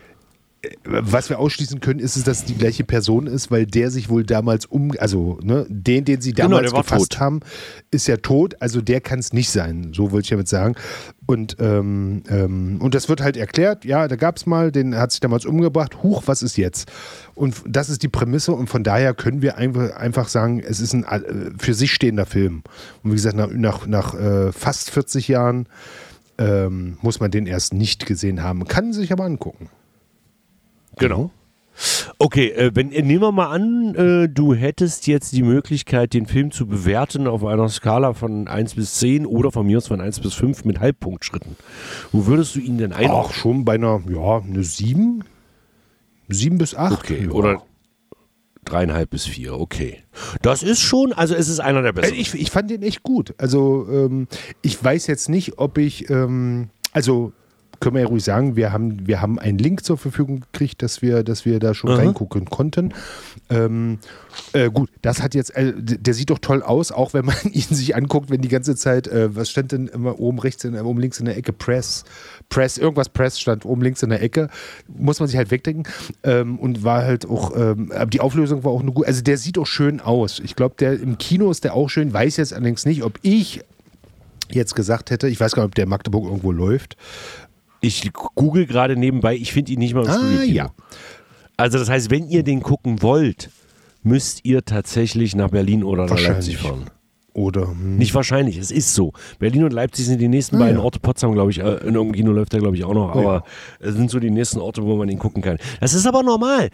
was wir ausschließen können, ist es, dass es die gleiche Person ist, weil der sich wohl damals den sie damals gefasst haben, ist ja tot, also der kann es nicht sein, so wollte ich damit sagen. Und das wird halt erklärt, ja, da gab es mal, den hat sich damals umgebracht, huch, was ist jetzt? Und das ist die Prämisse und von daher können wir einfach sagen, es ist ein für sich stehender Film. Und wie gesagt, nach fast 40 Jahren muss man den erst nicht gesehen haben, kann sich aber angucken. Genau. Okay, nehmen wir mal an, du hättest jetzt die Möglichkeit, den Film zu bewerten auf einer Skala von 1 bis 10 oder von mir aus von 1 bis 5 mit Halbpunktschritten. Wo würdest du ihn denn einordnen? Ach, schon bei eine 7? 7 bis 8. Okay, oder 3,5 bis 4, okay. Das ist schon, also es ist einer der besten. Ich fand den echt gut. Also ich weiß jetzt nicht, ob ich, können wir ja ruhig sagen, wir haben einen Link zur Verfügung gekriegt, dass wir da schon reingucken konnten. Gut, das hat jetzt, der sieht doch toll aus, auch wenn man ihn sich anguckt, wenn die ganze Zeit, was stand denn immer oben rechts, oben links in der Ecke, Press stand oben links in der Ecke, muss man sich halt wegdenken, und war halt auch, die Auflösung war auch eine gute, also der sieht auch schön aus. Ich glaube, der im Kino ist der auch schön, weiß jetzt allerdings nicht, ob ich jetzt gesagt hätte, ich weiß gar nicht, ob der in Magdeburg irgendwo läuft. Ich google gerade nebenbei, ich finde ihn nicht mal im Studio. Ja. Also das heißt, wenn ihr den gucken wollt, müsst ihr tatsächlich nach Berlin oder nach Leipzig fahren. Oder nicht wahrscheinlich, es ist so. Berlin und Leipzig sind die nächsten beiden Orte. Potsdam, glaube ich, in irgendeinem Kino läuft der, glaube ich, auch noch. Aber es sind so die nächsten Orte, wo man ihn gucken kann. Das ist aber normal.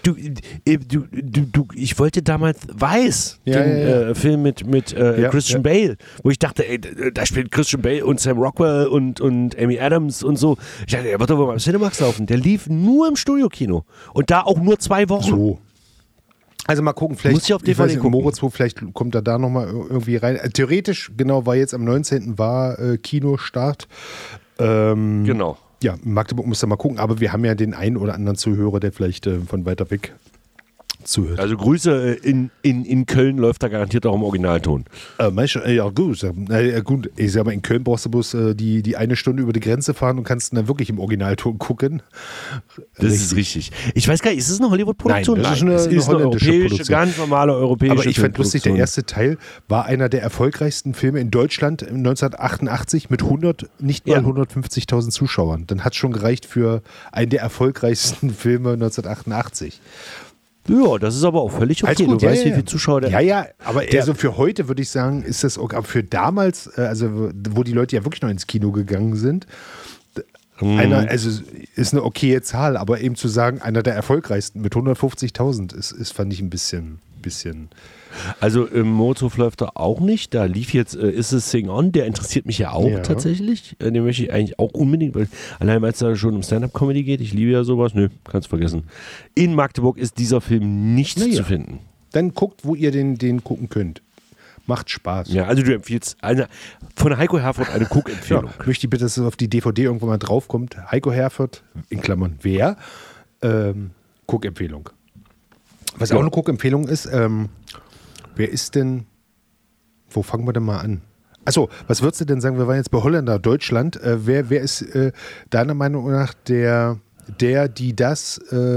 Ich wollte damals den Film mit Christian Bale, wo ich dachte, ey, da spielt Christian Bale und Sam Rockwell und Amy Adams und so. Ich dachte, er wird doch wohl beim Cinemax laufen. Der lief nur im Studiokino. Und da auch nur 2 Wochen. So. Also mal gucken, vielleicht, muss ich auf DVD gucken. Moritz, vielleicht kommt er da nochmal irgendwie rein. Theoretisch, genau, war jetzt am 19. war Kinostart. Genau. Ja, in Magdeburg müsst ihr mal gucken, aber wir haben ja den einen oder anderen Zuhörer, der vielleicht von weiter weg zuhört. Also Grüße, in Köln läuft da garantiert auch im Originalton. Ja, gut. Gut, ich sag mal, in Köln brauchst du bloß die eine Stunde über die Grenze fahren und kannst dann wirklich im Originalton gucken. Das ist richtig. Ich weiß gar nicht, ist es eine Hollywood-Produktion? Nein, das ist eine holländische Produktion. Ganz normale europäische Aber ich fand lustig, der erste Teil war einer der erfolgreichsten Filme in Deutschland 1988 mit 150.000 Zuschauern. Dann hat es schon gereicht für einen der erfolgreichsten Filme 1988. Ja, das ist aber auch völlig okay. Gut, du weißt, wie viele Zuschauer der... Ja, aber also für heute würde ich sagen, ist das okay. Aber für damals, also wo die Leute ja wirklich noch ins Kino gegangen sind, also ist eine okaye Zahl, aber eben zu sagen, einer der erfolgreichsten mit 150.000 ist, fand ich ein bisschen... Also im Mozart läuft er auch nicht. Da lief jetzt Is This Thing On, der interessiert mich ja auch tatsächlich. Den möchte ich eigentlich auch unbedingt, weil allein weil es da schon um Stand-Up-Comedy geht, ich liebe ja sowas. Nö, kannst vergessen. In Magdeburg ist dieser Film nicht zu finden. Dann guckt, wo ihr den gucken könnt. Macht Spaß. Ja, also du empfiehlst von Heiko Herford eine Guck-Empfehlung. Ja, möchte ich bitte, dass es auf die DVD irgendwann mal draufkommt. Heiko Herford, in Klammern wer, Guck-Empfehlung. Was auch eine Guck-Empfehlung ist, wer ist denn, wo fangen wir denn mal an? Achso, was würdest du denn sagen, wir waren jetzt bei Holländer, Deutschland, wer ist deiner Meinung nach die das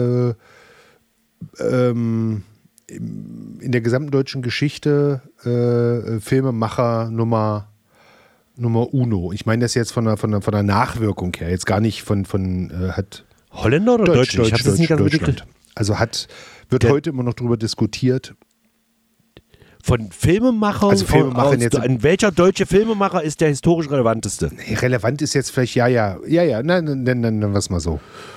in der gesamten deutschen Geschichte Filmemacher Nummer uno? Ich meine das jetzt von der Nachwirkung her, jetzt gar nicht hat Holländer oder Deutsch? Ich habe das nicht ganz mitgekriegt. Also wird heute immer noch darüber diskutiert. Von Filmemachern? Also Filmemachern jetzt. Welcher deutsche Filmemacher ist der historisch relevanteste? Nee, relevant ist jetzt vielleicht, nein, was mal so.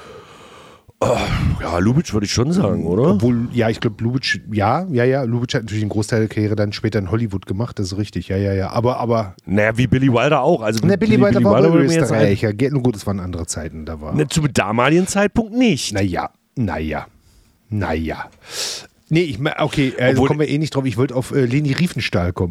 Ja, Lubitsch würde ich schon sagen, oder? Obwohl, ja, ich glaube, Lubitsch, Lubitsch hat natürlich einen Großteil der Karriere dann später in Hollywood gemacht, das ist richtig, ja. Aber. Naja, wie Billy Wilder auch. Also Billy Wilder war bei Österreicher. Nun gut, es waren andere Zeiten, da war. Zum damaligen Zeitpunkt nicht. Naja. Nee, okay, also kommen wir nicht drauf. Ich wollte auf Leni Riefenstahl kommen.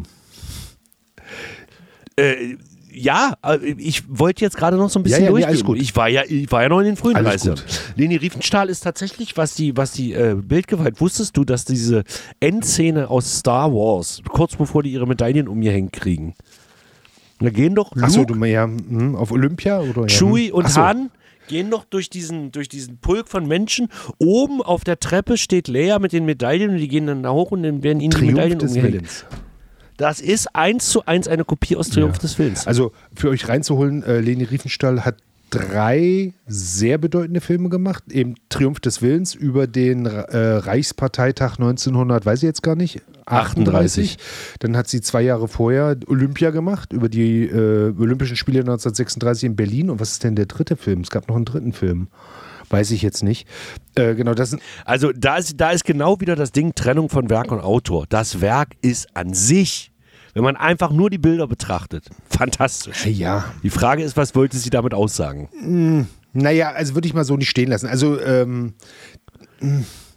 Ich wollte jetzt gerade noch so ein bisschen durchgehen. Alles gut. Ich war ja noch in den frühen 30ern. Leni Riefenstahl ist tatsächlich, was die Bildgewalt, wusstest du, dass diese Endszene aus Star Wars, kurz bevor die ihre Medaillen umgehängt kriegen, da gehen doch Luke, auf Olympia? Oder? Chewie und Han gehen doch durch diesen Pulk von Menschen. Oben auf der Treppe steht Leia mit den Medaillen und die gehen dann da hoch und dann werden ihnen die Medaillen umgehängt. Das ist 1:1 eine Kopie aus Triumph des Willens. Also für euch reinzuholen, Leni Riefenstahl hat 3 sehr bedeutende Filme gemacht. Eben Triumph des Willens über den Reichsparteitag 1900, weiß ich jetzt gar nicht, 38. Dann hat sie 2 Jahre vorher Olympia gemacht, über die Olympischen Spiele 1936 in Berlin. Und was ist denn der dritte Film? Es gab noch einen dritten Film. Weiß ich jetzt nicht. Genau, also da ist genau wieder das Ding Trennung von Werk und Autor. Das Werk ist an sich, wenn man einfach nur die Bilder betrachtet, fantastisch. Ja. Die Frage ist, was wollte sie damit aussagen? Naja, also würde ich mal so nicht stehen lassen. Also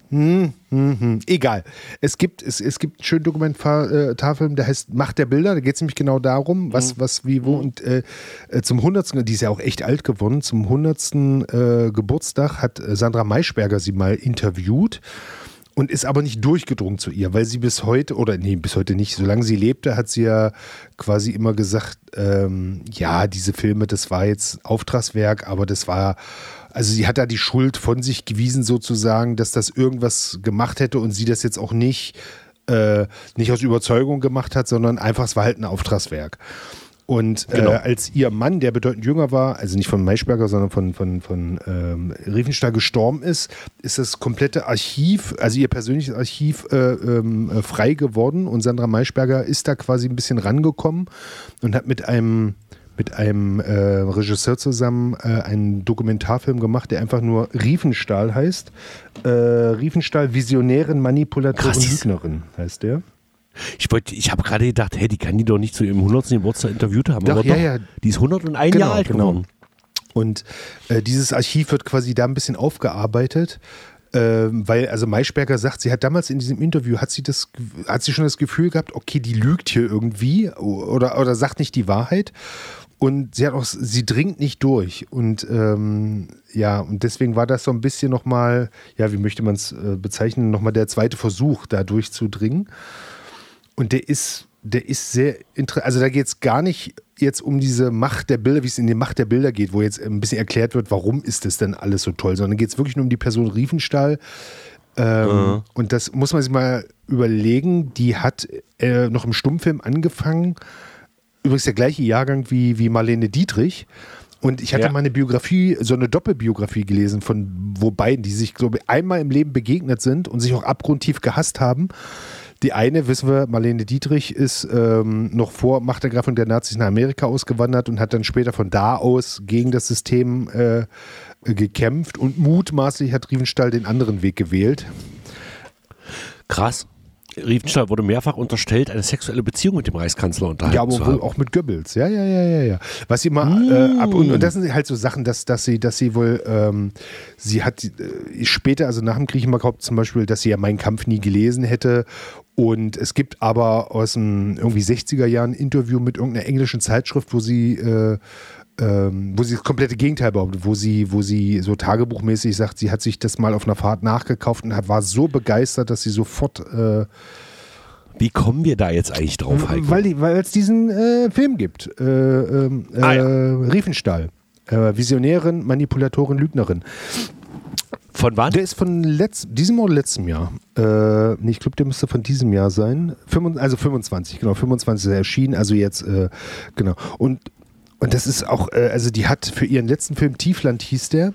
Egal. Es gibt einen schönen Dokumentarfilm, der heißt Macht der Bilder. Da geht es nämlich genau darum, was, wie, wo. Und zum 100. Die ist ja auch echt alt geworden. Zum 100. Geburtstag hat Sandra Maischberger sie mal interviewt und ist aber nicht durchgedrungen zu ihr, weil sie bis heute nicht, solange sie lebte, hat sie ja quasi immer gesagt, ja, diese Filme, das war jetzt Auftragswerk, aber das war... Also sie hat da die Schuld von sich gewiesen sozusagen, dass das irgendwas gemacht hätte und sie das jetzt auch nicht aus Überzeugung gemacht hat, sondern einfach, es war halt ein Auftragswerk. Und als ihr Mann, der bedeutend jünger war, also nicht von Maischberger, sondern von Riefenstahl gestorben ist das komplette Archiv, also ihr persönliches Archiv frei geworden und Sandra Maischberger ist da quasi ein bisschen rangekommen und hat mit einem Regisseur zusammen einen Dokumentarfilm gemacht, der einfach nur Riefenstahl heißt. Riefenstahl, Visionärin, Manipulatorin, Lügnerin heißt der. Ich habe gerade gedacht, hey, die kann die doch nicht zu ihrem 100. Geburtstag interviewt haben. Doch, ja. Die ist 101 Jahre alt geworden. Und dieses Archiv wird quasi da ein bisschen aufgearbeitet. Weil, also Maischberger sagt, sie hat damals in diesem Interview, hat sie schon das Gefühl gehabt, okay, die lügt hier irgendwie oder sagt nicht die Wahrheit. Und sie dringt nicht durch. Und und deswegen war das so ein bisschen nochmal, ja, wie möchte man es bezeichnen, nochmal der zweite Versuch, da durchzudringen. Und der ist sehr interessant. Also da geht es gar nicht jetzt um diese Macht der Bilder, wie es in die Macht der Bilder geht, wo jetzt ein bisschen erklärt wird, warum ist das denn alles so toll, sondern geht es wirklich nur um die Person Riefenstahl. Und das muss man sich mal überlegen, die hat noch im Stummfilm angefangen, übrigens der gleiche Jahrgang wie Marlene Dietrich. Und ich hatte mal eine Biografie, so eine Doppelbiografie gelesen von beiden, die sich, glaube ich, einmal im Leben begegnet sind und sich auch abgrundtief gehasst haben. Die eine, wissen wir, Marlene Dietrich ist noch vor Machtergreifung der Nazis nach Amerika ausgewandert und hat dann später von da aus gegen das System gekämpft und mutmaßlich hat Riefenstahl den anderen Weg gewählt. Krass. Riefenstahl wurde mehrfach unterstellt, eine sexuelle Beziehung mit dem Reichskanzler unterhalten zu haben. Ja, aber wohl auch mit Goebbels. Ja. Was sie mal und das sind halt so Sachen, dass sie wohl, sie hat später, also nach dem Krieg immer gehabt zum Beispiel, dass sie ja Mein Kampf nie gelesen hätte. Und es gibt aber aus dem irgendwie 60er Jahren ein Interview mit irgendeiner englischen Zeitschrift, wo sie das komplette Gegenteil behauptet, wo sie so tagebuchmäßig sagt, sie hat sich das mal auf einer Fahrt nachgekauft und war so begeistert, dass sie sofort... Wie kommen wir da jetzt eigentlich drauf, Heiko? Weil es diesen Film gibt. Riefenstahl. Visionärin, Manipulatorin, Lügnerin. Von wann? Der ist von diesem oder letztem Jahr. Ich glaube, der müsste von diesem Jahr sein. 25, genau. 25 ist er erschienen, also jetzt, genau. Und das ist auch, also die hat für ihren letzten Film, Tiefland hieß der,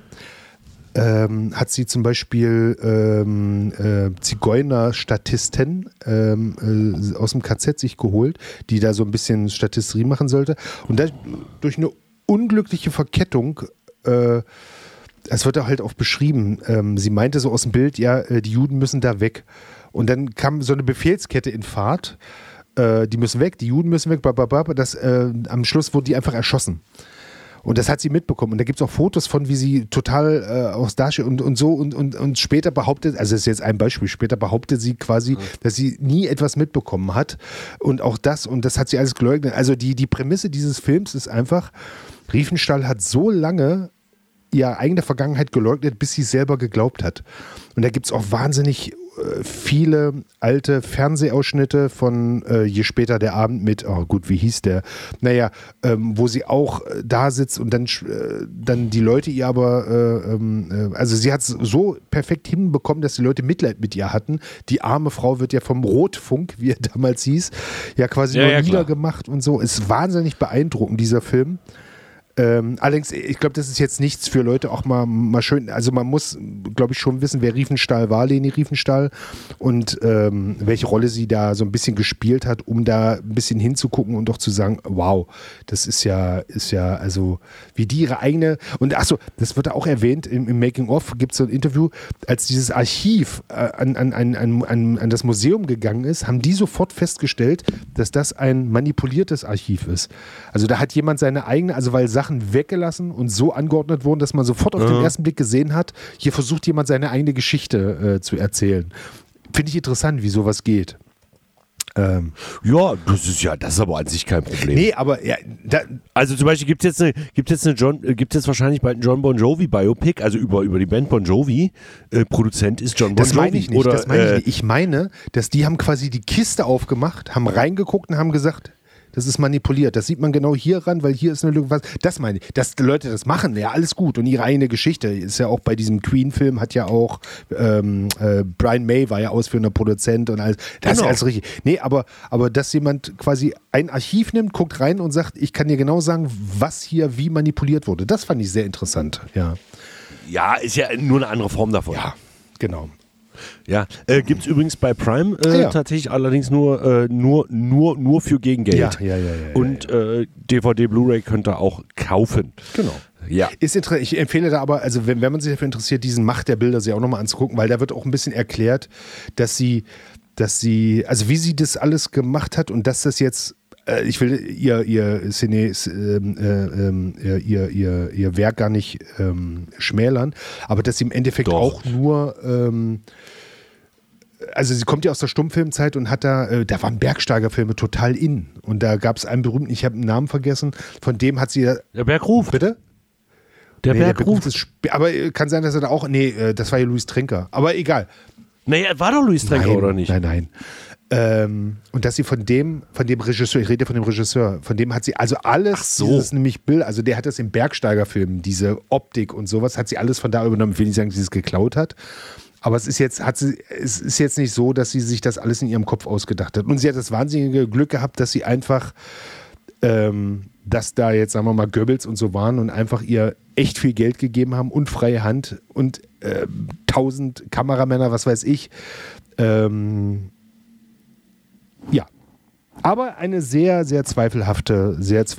hat sie zum Beispiel Zigeunerstatisten aus dem KZ sich geholt, die da so ein bisschen Statisterie machen sollte. Und da, durch eine unglückliche Verkettung, es wird da halt auch beschrieben, sie meinte so aus dem Bild, ja, die Juden müssen da weg. Und dann kam so eine Befehlskette in Fahrt, die müssen weg, die Juden müssen weg, am Schluss wurden die einfach erschossen. Und das hat sie mitbekommen. Und da gibt es auch Fotos von, wie sie total aus Dasche und so und später behauptet, also das ist jetzt ein Beispiel, später behauptet sie quasi, dass sie nie etwas mitbekommen hat. Und auch das, und das hat sie alles geleugnet. Also die Prämisse dieses Films ist einfach, Riefenstahl hat so lange ihre eigene Vergangenheit geleugnet, bis sie es selber geglaubt hat. Und da gibt es auch wahnsinnig viele alte Fernsehausschnitte von Je später der Abend mit, oh gut, wie hieß der? Naja, wo sie auch da sitzt und dann die Leute ihr aber, also sie hat es so perfekt hinbekommen, dass die Leute Mitleid mit ihr hatten. Die arme Frau wird ja vom Rotfunk, wie er damals hieß, ja quasi nur niedergemacht und so. Ist wahnsinnig beeindruckend, dieser Film. Allerdings, ich glaube, das ist jetzt nichts für Leute auch mal schön, also man muss, glaube ich, schon wissen, wer Riefenstahl war, Leni Riefenstahl, und welche Rolle sie da so ein bisschen gespielt hat, um da ein bisschen hinzugucken und doch zu sagen, wow, das ist ja, also wie die ihre eigene, und achso, das wird auch erwähnt, im Making-of gibt es so ein Interview, als dieses Archiv an das Museum gegangen ist, haben die sofort festgestellt, dass das ein manipuliertes Archiv ist. Also da hat jemand seine eigene, also weil Sachen Sachen weggelassen und so angeordnet wurden, dass man sofort auf den ersten Blick gesehen hat, hier versucht jemand seine eigene Geschichte zu erzählen. Finde ich interessant, wie sowas geht. Ja, das ist aber an sich kein Problem. Nee, aber ja, Also zum Beispiel gibt es jetzt wahrscheinlich bald ein John Bon Jovi Biopic, also über die Band Bon Jovi. Produzent ist John Bon Jovi. das meine ich nicht. Oder, Das meine ich nicht. Ich meine, dass die haben quasi die Kiste aufgemacht, haben reingeguckt und haben gesagt, das ist manipuliert. Das sieht man genau hier ran, weil hier ist eine Lücke. Das meine ich. Dass die Leute das machen, ja, alles gut. Und ihre eigene Geschichte ist ja auch bei diesem Queen-Film, hat ja auch Brian May war ja ausführender Produzent und alles. Das ist ja alles richtig. Nee, aber dass jemand quasi ein Archiv nimmt, guckt rein und sagt, ich kann dir genau sagen, was hier wie manipuliert wurde. Das fand ich sehr interessant. Ja, ja, ist ja nur eine andere Form davon. Ja, genau. Ja, gibt es übrigens bei Prime ja. tatsächlich allerdings nur für gegen Geld. Ja. Und DVD, Blu-ray könnt ihr auch kaufen. Genau. Ja. Ich empfehle da aber, also wenn man sich dafür interessiert, diesen Macht der Bilder sich auch nochmal anzugucken, weil da wird auch ein bisschen erklärt, dass sie, also wie sie das alles gemacht hat und dass das jetzt, ich will ihr Werk gar nicht schmälern, aber dass sie im Endeffekt auch nur, also sie kommt ja aus der Stummfilmzeit und hat da waren Bergsteigerfilme total in. Und da gab es einen berühmten, ich habe den Namen vergessen, von dem hat sie... Der Bergruf. Bitte? Der Bergruf. Aber kann sein, dass er da auch... Nee, das war ja Louis Trenker. Aber egal. Naja, war doch Louis Trenker, oder nicht? Nein. Und dass sie von dem Regisseur, ich rede von dem Regisseur, von dem hat sie also alles, dieses nämlich Bild, also der hat das im Bergsteigerfilm, diese Optik und sowas, hat sie alles von da übernommen. Ich will nicht sagen, dass sie es geklaut hat, aber es ist jetzt nicht so, dass sie sich das alles in ihrem Kopf ausgedacht hat. Und sie hat das wahnsinnige Glück gehabt, dass sie einfach, dass da jetzt, sagen wir mal, Goebbels und so waren und einfach ihr echt viel Geld gegeben haben und freie Hand und 1000 Kameramänner, was weiß ich. Ja, aber eine sehr, sehr zweifelhafte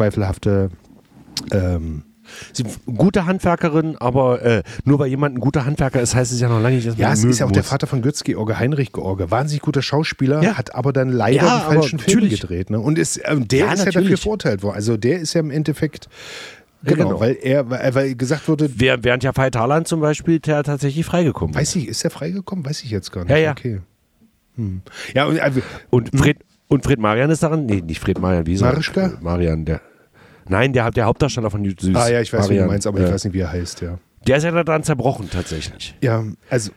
gute Handwerkerin, aber nur weil jemand ein guter Handwerker ist, heißt es ja noch lange nicht, dass man ja, es ist ja auch muss. der Vater von Götz-George, Heinrich George. Wahnsinnig guter Schauspieler, hat aber dann leider die falschen Filme gedreht. Ne? Und der ist ja dafür verurteilt worden. Also der ist ja im Endeffekt, genau. Weil gesagt wurde... Während ja Veit Harlan zum Beispiel, der tatsächlich freigekommen ist. Ist der freigekommen? Weiß ich jetzt gar nicht. Ja. Okay. Ja, und Fred Marian ist daran, nee, nicht Fred Marian, wie ist er? Marischka? Marian, der Hauptdarsteller von Süß. Ah ja, ich weiß, Marian, wie du meinst, aber ich weiß nicht, wie er heißt, ja. Der ist ja daran zerbrochen, tatsächlich. Ja, also...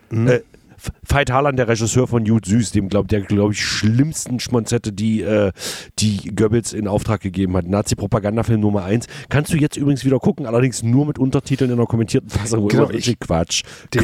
Veit Harlan, der Regisseur von Jud Süß, der glaube ich schlimmsten Schmonzette, die Goebbels in Auftrag gegeben hat. Nazi-Propagandafilm Nummer 1. Kannst du jetzt übrigens wieder gucken, allerdings nur mit Untertiteln in einer kommentierten Fassung. Genau, Quatsch,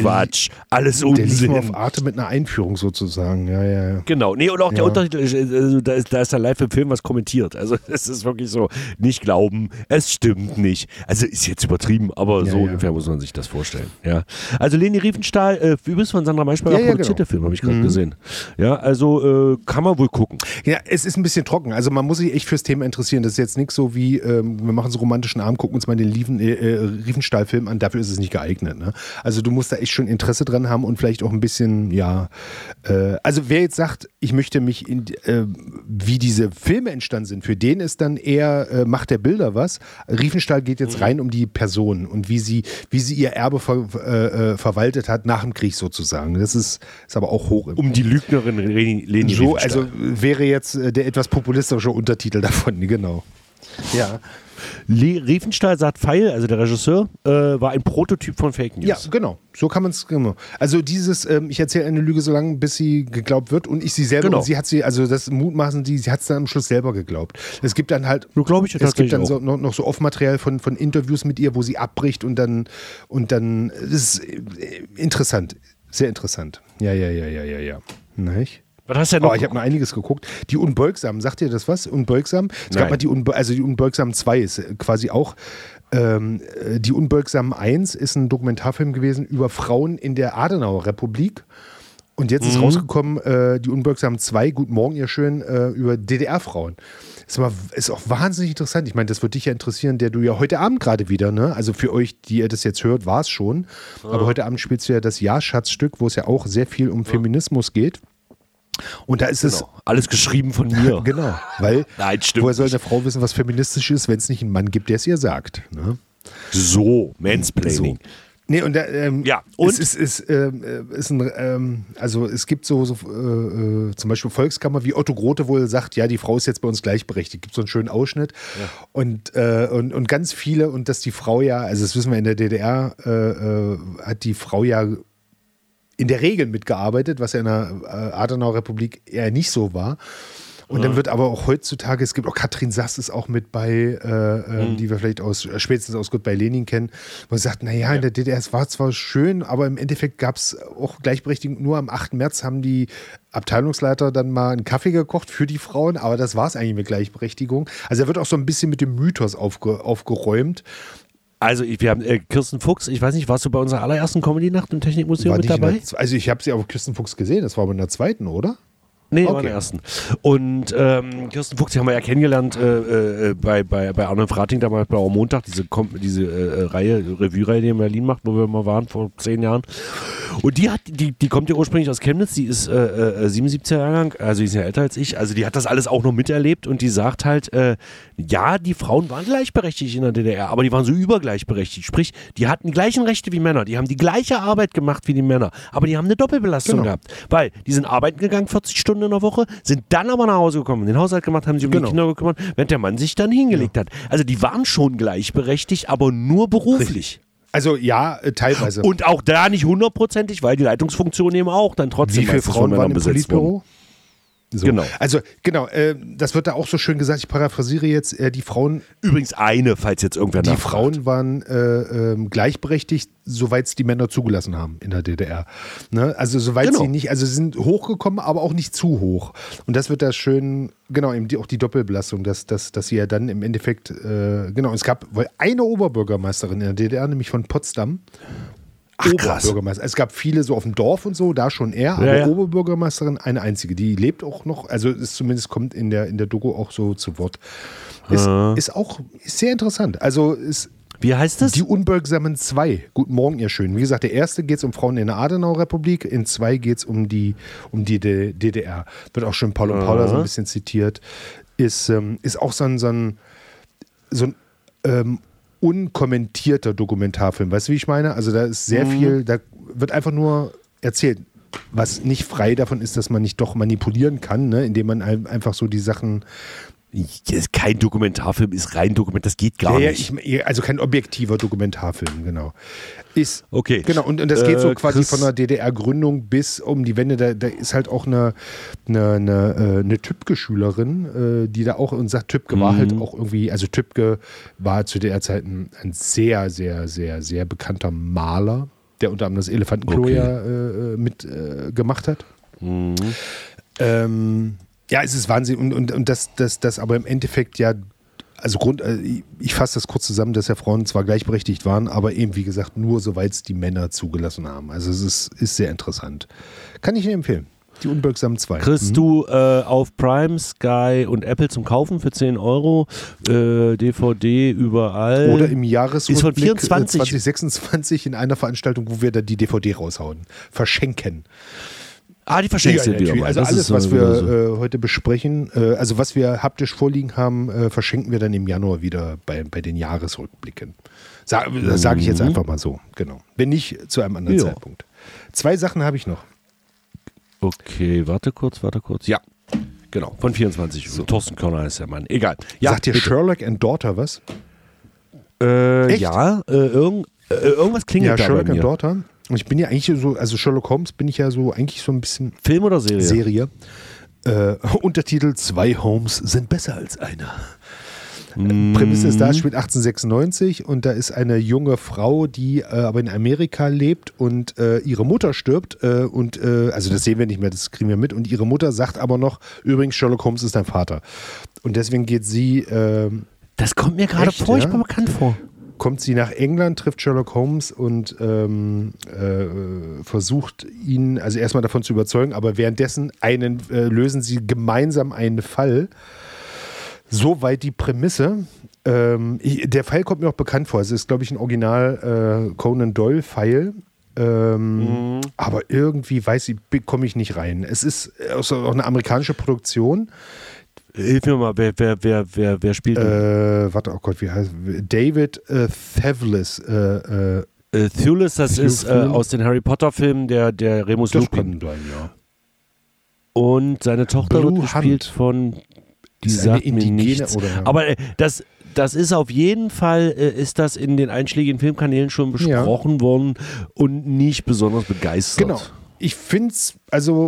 alles Unsinn. Der lief nur auf Arte mit einer Einführung sozusagen, ja. Genau, nee, und auch der Untertitel, da ist da live im Film was kommentiert. Also es ist wirklich so, nicht glauben, es stimmt nicht. Also ist jetzt übertrieben, aber so ungefähr muss man sich das vorstellen. Ja. Also Leni Riefenstahl, übrigens von Sandra Maischberger produzierte Film, habe ich gerade gesehen. Ja, also kann man wohl gucken. Ja, es ist ein bisschen trocken. Also man muss sich echt fürs Thema interessieren. Das ist jetzt nichts so wie, wir machen so romantischen Abend, gucken uns mal den Riefenstahl-Film an. Dafür ist es nicht geeignet. Ne? Also du musst da echt schon Interesse dran haben und vielleicht auch ein bisschen, also wer jetzt sagt, ich möchte mich wie diese Filme entstanden sind, für den ist dann eher Macht der Bilder was. Riefenstahl geht jetzt rein um die Person und wie sie ihr Erbe verwaltet hat nach dem Krieg sozusagen. Das ist aber auch hoch. Um die Lügnerin Leni Riefenstahl. Also wäre jetzt der etwas populistische Untertitel davon, genau. Ja. Riefenstahl sagt Pfeil, also der Regisseur, war ein Prototyp von Fake News. Ja, genau. So kann man es, genau. Also dieses, ich erzähle eine Lüge so lange, bis sie geglaubt wird und ich sie selber, und sie hat sie, also das mutmaßen sie hat es dann am Schluss selber geglaubt. Es gibt dann halt, es gibt dann so, noch so Off-Material von Interviews mit ihr, wo sie abbricht und dann, das ist interessant. Sehr interessant. Ja. Nicht? Was hast du denn noch? Ich habe noch einiges geguckt. Die Unbeugsamen, sagt ihr das was? Unbeugsam? Es gab mal die Unbeugsamen 2 ist quasi auch. Die Unbeugsamen 1 ist ein Dokumentarfilm gewesen über Frauen in der Adenauer Republik. Und jetzt ist rausgekommen, die Unbeugsamen 2, Guten Morgen, ihr Schön, über DDR-Frauen. Ist auch wahnsinnig interessant. Ich meine, das würde dich ja interessieren, der du ja heute Abend gerade wieder, ne? Also für euch, die ihr das jetzt hört, war es schon. Aber heute Abend spielst du ja das Ja-Schatz-Stück, wo es ja auch sehr viel um Feminismus geht. Und da ist es. Genau. Alles geschrieben von mir. Genau, weil Nein, stimmt woher soll nicht. eine Frau wissen, was feministisch ist, wenn es nicht einen Mann gibt, der es ihr sagt? Ne? So, Mansplaining. So. Nee, und, Ja, und? es ist ein, also es gibt so zum Beispiel Volkskammer, wie Otto Grote wohl sagt, ja, die Frau ist jetzt bei uns gleichberechtigt. Gibt so einen schönen Ausschnitt. Ja. Und ganz viele, und dass die Frau ja, also das wissen wir in der DDR, hat die Frau ja in der Regel mitgearbeitet, was ja in der Adenauer Republik eher nicht so war. Und dann wird aber auch heutzutage, es gibt auch Katrin Sass ist auch mit bei, die wir vielleicht spätestens aus Goodbye Lenin kennen, wo man sagt, naja, in der DDR, es war zwar schön, aber im Endeffekt gab es auch Gleichberechtigung. Nur am 8. März haben die Abteilungsleiter dann mal einen Kaffee gekocht für die Frauen, aber das war es eigentlich mit Gleichberechtigung. Also da wird auch so ein bisschen mit dem Mythos aufgeräumt. Also wir haben Kirsten Fuchs, ich weiß nicht, warst du bei unserer allerersten Comedy-Nacht im Technikmuseum mit dabei? Also ich habe sie auf Kirsten Fuchs gesehen, das war aber in der zweiten, oder? Nee, war in der ersten. Und Kirsten Fuchs, die haben wir ja kennengelernt bei Arne Frating, damals bei Montag, diese Revue-Reihe, die in Berlin macht, wo wir mal waren vor 10 Jahren. Und die kommt ja ursprünglich aus Chemnitz, die ist 77er Jahrgang, also die ist ja älter als ich, also die hat das alles auch noch miterlebt und die sagt halt, ja, die Frauen waren gleichberechtigt in der DDR, aber die waren so übergleichberechtigt, sprich, die hatten die gleichen Rechte wie Männer, die haben die gleiche Arbeit gemacht wie die Männer, aber die haben eine Doppelbelastung gehabt, weil die sind arbeiten gegangen, 40 Stunden in der Woche, sind dann aber nach Hause gekommen, den Haushalt gemacht, haben sich um die Kinder gekümmert, während der Mann sich dann hingelegt hat. Also die waren schon gleichberechtigt, aber nur beruflich. Also ja, teilweise. Und auch da nicht 100%, weil die Leitungsfunktion eben auch dann trotzdem. Wie viele Frauen waren im Politbüro? So. Genau. Also genau, das wird da auch so schön gesagt, ich paraphrasiere jetzt, die Frauen... Übrigens eine, falls jetzt irgendwer Die nachfragt. Frauen waren gleichberechtigt, soweit es die Männer zugelassen haben in der DDR. Ne? Also soweit sie nicht, also sie sind hochgekommen, aber auch nicht zu hoch. Und das wird da schön, genau, eben auch die Doppelbelastung, dass sie ja dann im Endeffekt, genau, es gab eine Oberbürgermeisterin in der DDR, nämlich von Potsdam. Ach, krass. Oberbürgermeister. Es gab viele so auf dem Dorf und so, da schon eher, aber Oberbürgermeisterin eine einzige. Die lebt auch noch, also ist zumindest kommt in der Doku auch so zu Wort. Ist sehr interessant. Also wie heißt das? Die Unbeugsamen 2. Guten Morgen, ihr Schönen. Wie gesagt, der erste geht es um Frauen in der Adenauer-Republik, in 2 geht es um die DDR. Wird auch schon Paul und Paula so ein bisschen zitiert. Ist auch so ein unkommentierter Dokumentarfilm. Weißt du, wie ich meine? Also da ist sehr viel, da wird einfach nur erzählt, was nicht frei davon ist, dass man nicht doch manipulieren kann, ne? Indem man einfach so die Sachen... Kein Dokumentarfilm ist rein Dokument, das geht gar nicht. Also kein objektiver Dokumentarfilm, genau. Okay. Genau, und das geht so quasi von der DDR-Gründung bis um die Wende. Da ist halt auch eine Tübke-Schülerin, die da auch, und sagt, Tübke war halt auch irgendwie, also Tübke war zu der Zeit ein sehr, sehr, sehr, sehr bekannter Maler, der unter anderem das Elefantenklo mit gemacht hat. Ja, es ist Wahnsinn und das aber im Endeffekt ja, also ich fasse das kurz zusammen, dass ja Frauen zwar gleichberechtigt waren, aber eben wie gesagt nur soweit es die Männer zugelassen haben. Also es ist sehr interessant. Kann ich Ihnen empfehlen. Die Unbeugsamen 2. Kriegst du auf Prime, Sky und Apple zum Kaufen für 10 €, DVD überall. Oder im Jahresrückblick ist von 24. 2026 in einer Veranstaltung, wo wir dann die DVD raushauen. Verschenken. Die verschenkst du wieder mal. Also alles, was wir heute besprechen, also was wir haptisch vorliegen haben, verschenken wir dann im Januar wieder bei den Jahresrückblicken. Das sage ich jetzt einfach mal so, genau. Wenn nicht, zu einem anderen Zeitpunkt. 2 Sachen habe ich noch. Okay, warte kurz. Ja, genau, von 24. So. Thorsten Körner ist der Mann. Egal. Ja, sagt dir Sherlock and Daughter was? Echt? Ja, irgendwas klingelt da Sherlock bei mir. and Daughter. Und ich bin ja eigentlich so, also Sherlock Holmes bin ich ja so eigentlich so ein bisschen... Film oder Serie? Serie. Untertitel: 2 Holmes sind besser als einer. Prämisse ist da, es spielt 1896 und da ist eine junge Frau, die aber in Amerika lebt und ihre Mutter stirbt also das sehen wir nicht mehr, das kriegen wir mit, und ihre Mutter sagt aber noch, übrigens Sherlock Holmes ist dein Vater. Und deswegen geht sie... das kommt mir gerade furchtbar bekannt vor. Kommt sie nach England, trifft Sherlock Holmes und versucht ihn also erstmal davon zu überzeugen, aber währenddessen lösen sie gemeinsam einen Fall. Soweit die Prämisse. Der Fall kommt mir auch bekannt vor. Es ist, glaube ich, ein Original Conan Doyle-Fall. Aber irgendwie komme ich nicht rein. Es ist auch eine amerikanische Produktion. Hilf mir mal, wer spielt? Warte, oh Gott, wie heißt David Thewlis. Thewlis, das ist aus den Harry Potter Filmen der Remus Lupin. Sein, ja. Und seine Tochter Blue wird gespielt Hunt. von, die sagt mir nichts. Aber das ist auf jeden Fall, ist das in den einschlägigen Filmkanälen schon besprochen worden und nicht besonders begeistert. Genau. Ich finde es,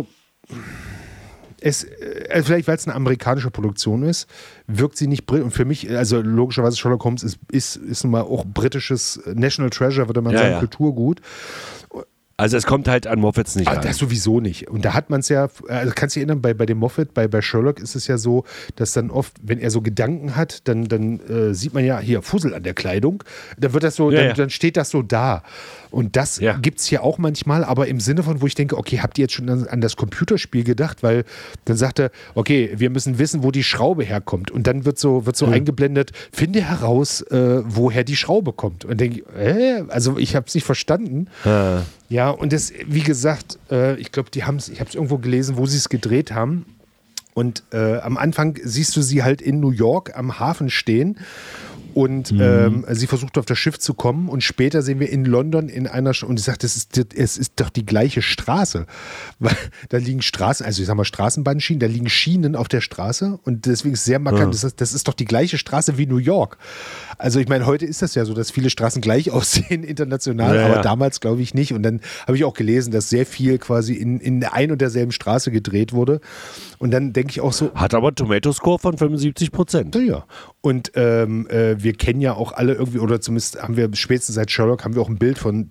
vielleicht weil es eine amerikanische Produktion ist, wirkt sie nicht und für mich, also logischerweise Sherlock Holmes ist nun mal auch britisches National Treasure, würde man sagen, Kulturgut. Also es kommt halt an Moffats nicht ran. Das sowieso nicht. Und da hat man es ja, also kannst du dich erinnern, bei dem Moffat, bei Sherlock ist es ja so, dass dann oft, wenn er so Gedanken hat, dann sieht man ja hier Fussel an der Kleidung, dann wird das so, dann steht das so da. Und das gibt es hier auch manchmal, aber im Sinne von, wo ich denke, okay, habt ihr jetzt schon an das Computerspiel gedacht? Weil dann sagt er, okay, wir müssen wissen, wo die Schraube herkommt. Und dann wird so eingeblendet, finde heraus, woher die Schraube kommt. Und denke ich, also ich habe es nicht verstanden. Ja, und das, wie gesagt, ich glaube, ich habe es irgendwo gelesen, wo sie es gedreht haben. Und am Anfang siehst du sie halt in New York am Hafen stehen. Und sie versucht auf das Schiff zu kommen und später sehen wir in London in einer und sie sagt, es ist doch die gleiche Straße. Weil da liegen Straßen, also ich sag mal Straßenbahnschienen, da liegen Schienen auf der Straße und deswegen ist es sehr markant, das ist doch die gleiche Straße wie New York. Also ich meine, heute ist das ja so, dass viele Straßen gleich aussehen international, aber damals glaube ich nicht. Und dann habe ich auch gelesen, dass sehr viel quasi in ein und derselben Straße gedreht wurde. Und dann denke ich auch so. Hat aber einen Tomato-Score von 75%. Ja. Und wir kennen ja auch alle irgendwie, oder zumindest haben wir spätestens seit Sherlock, haben wir auch ein Bild von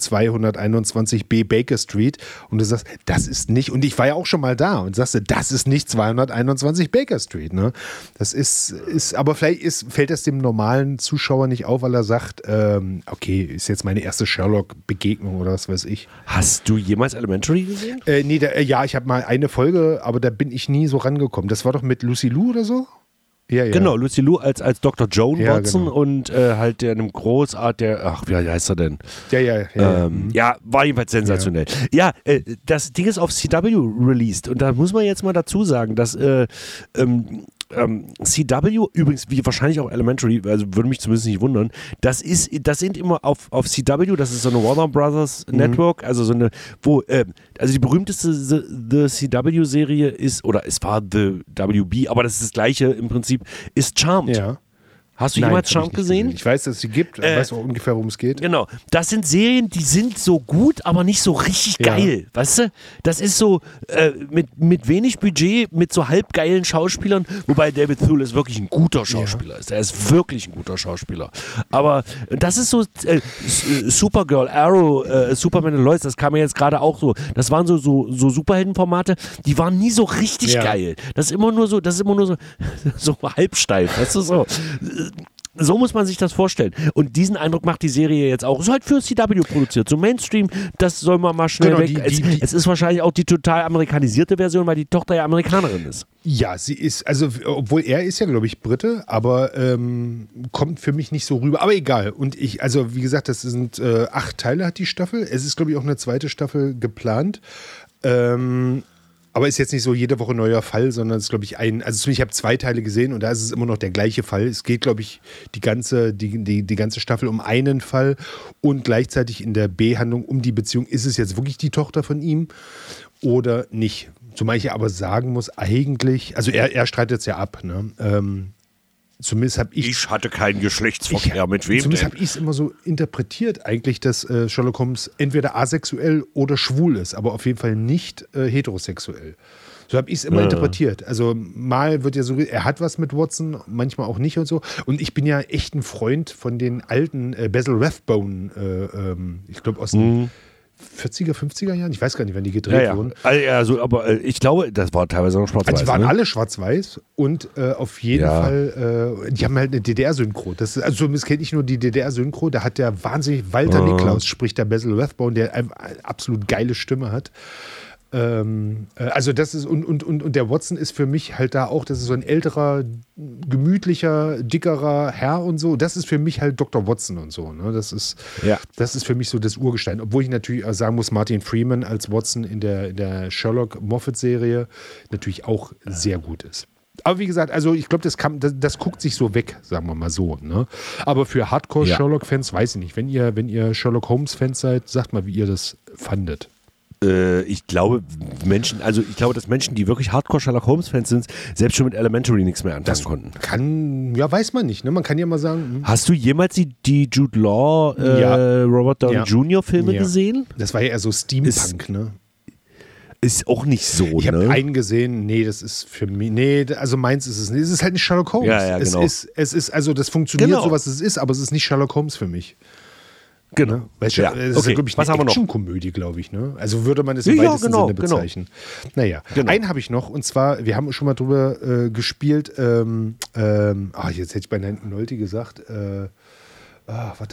221b Baker Street. Und du sagst, das ist nicht, und ich war ja auch schon mal da und sagst, das ist nicht 221 Baker Street. Ne? Das ist aber vielleicht fällt das dem normalen Zuschauer nicht auf, weil er sagt, okay, ist jetzt meine erste Sherlock-Begegnung oder was weiß ich. Hast du jemals Elementary gesehen? Nee, ich habe mal eine Folge, aber da bin ich nie so rangekommen. Das war doch mit Lucy Liu oder so? Ja. Genau, Lucy Liu als Dr. Joan Watson genau. Und halt einem wie heißt er denn? Ja. War jedenfalls sensationell. Ja, das Ding ist auf CW released und da muss man jetzt mal dazu sagen, dass CW, übrigens wie wahrscheinlich auch Elementary, also würde mich zumindest nicht wundern, das sind immer auf CW, das ist so eine Warner Brothers Network, also so eine, also die berühmteste The CW-Serie ist, oder es war The WB, aber das ist das gleiche im Prinzip, ist Charmed. Ja. Hast du jemals Charmed gesehen? Ich weiß, dass es sie gibt, weiß auch ungefähr, worum es geht. Genau. Das sind Serien, die sind so gut, aber nicht so richtig geil. Weißt du? Das ist so mit wenig Budget, mit so halbgeilen Schauspielern, wobei David Thewlis wirklich ein guter Schauspieler ist. Er ist wirklich ein guter Schauspieler. Aber das ist so Supergirl, Arrow, Superman und Lois, das kam ja jetzt gerade auch so. Das waren so Superheldenformate, die waren nie so richtig geil. Das ist immer nur so halbsteif. Weißt du, so muss man sich das vorstellen. Und diesen Eindruck macht die Serie jetzt auch. Ist halt für CW produziert. So Mainstream, das soll man mal schnell weg. Es ist wahrscheinlich auch die total amerikanisierte Version, weil die Tochter ja Amerikanerin ist. Ja, sie ist, also obwohl er ist ja, glaube ich, Brite, aber kommt für mich nicht so rüber. Aber egal. Und also wie gesagt, das sind 8 Teile hat die Staffel. Es ist, glaube ich, auch eine zweite Staffel geplant. Aber ist jetzt nicht so jede Woche neuer Fall, sondern es ist, glaube ich, ich habe 2 Teile gesehen und da ist es immer noch der gleiche Fall. Es geht, glaube ich, die ganze Staffel um einen Fall und gleichzeitig in der B-Handlung um die Beziehung. Ist es jetzt wirklich die Tochter von ihm oder nicht? Zumal ich aber sagen muss, eigentlich, also er streitet es ja ab, ne? Zumindest habe ich hatte keinen Geschlechtsverkehr, mit wem zumindest habe ich es immer so interpretiert eigentlich, dass Sherlock Holmes entweder asexuell oder schwul ist, aber auf jeden Fall nicht heterosexuell. So habe ich es immer interpretiert. Also mal wird ja so, er hat was mit Watson, manchmal auch nicht und so. Und ich bin ja echt ein Freund von den alten Basil Rathbone, ich glaube aus den 40er, 50er Jahren? Ich weiß gar nicht, wann die gedreht wurden. Also, aber ich glaube, das war teilweise noch schwarz-weiß. Also die waren alle schwarz-weiß und auf jeden Fall, die haben halt eine DDR-Synchro. Also es kennt nicht nur die DDR-Synchro, da hat der wahnsinnig Walter Niklaus, spricht der Basil Rathbone, der eine absolut geile Stimme hat. Also das ist, und der Watson ist für mich halt da auch, das ist so ein älterer, gemütlicher, dickerer Herr und so. Das ist für mich halt Dr. Watson und so. Ne? Das ist für mich so das Urgestein. Obwohl ich natürlich sagen muss, Martin Freeman als Watson in der Sherlock-Moffat-Serie natürlich auch sehr gut ist. Aber wie gesagt, also ich glaube, das guckt sich so weg, sagen wir mal so. Ne? Aber für Hardcore-Sherlock-Fans weiß ich nicht. Wenn ihr Sherlock-Holmes-Fans seid, sagt mal, wie ihr das fandet. Ich glaube, dass Menschen, die wirklich Hardcore-Sherlock-Holmes-Fans sind, selbst schon mit Elementary nichts mehr anfangen konnten. Weiß man nicht. Ne? Man kann ja mal sagen. Hast du jemals die Jude Law, Robert Downey Jr. Filme gesehen? Das war ja eher so Steampunk, ne? Ist auch nicht so, Ich habe einen gesehen, das ist für mich, also meins ist es nicht. Es ist halt nicht Sherlock Holmes. Ja, genau. Es ist, also das funktioniert so, was es ist, aber es ist nicht Sherlock Holmes für mich. Genau. Weil es ist, glaube ich, eine Actionkomödie, glaube ich. Ne? Also würde man es im weitesten Sinne bezeichnen. Naja, einen habe ich noch, und zwar, wir haben schon mal drüber gespielt, jetzt hätte ich bei Nolte gesagt, Gott.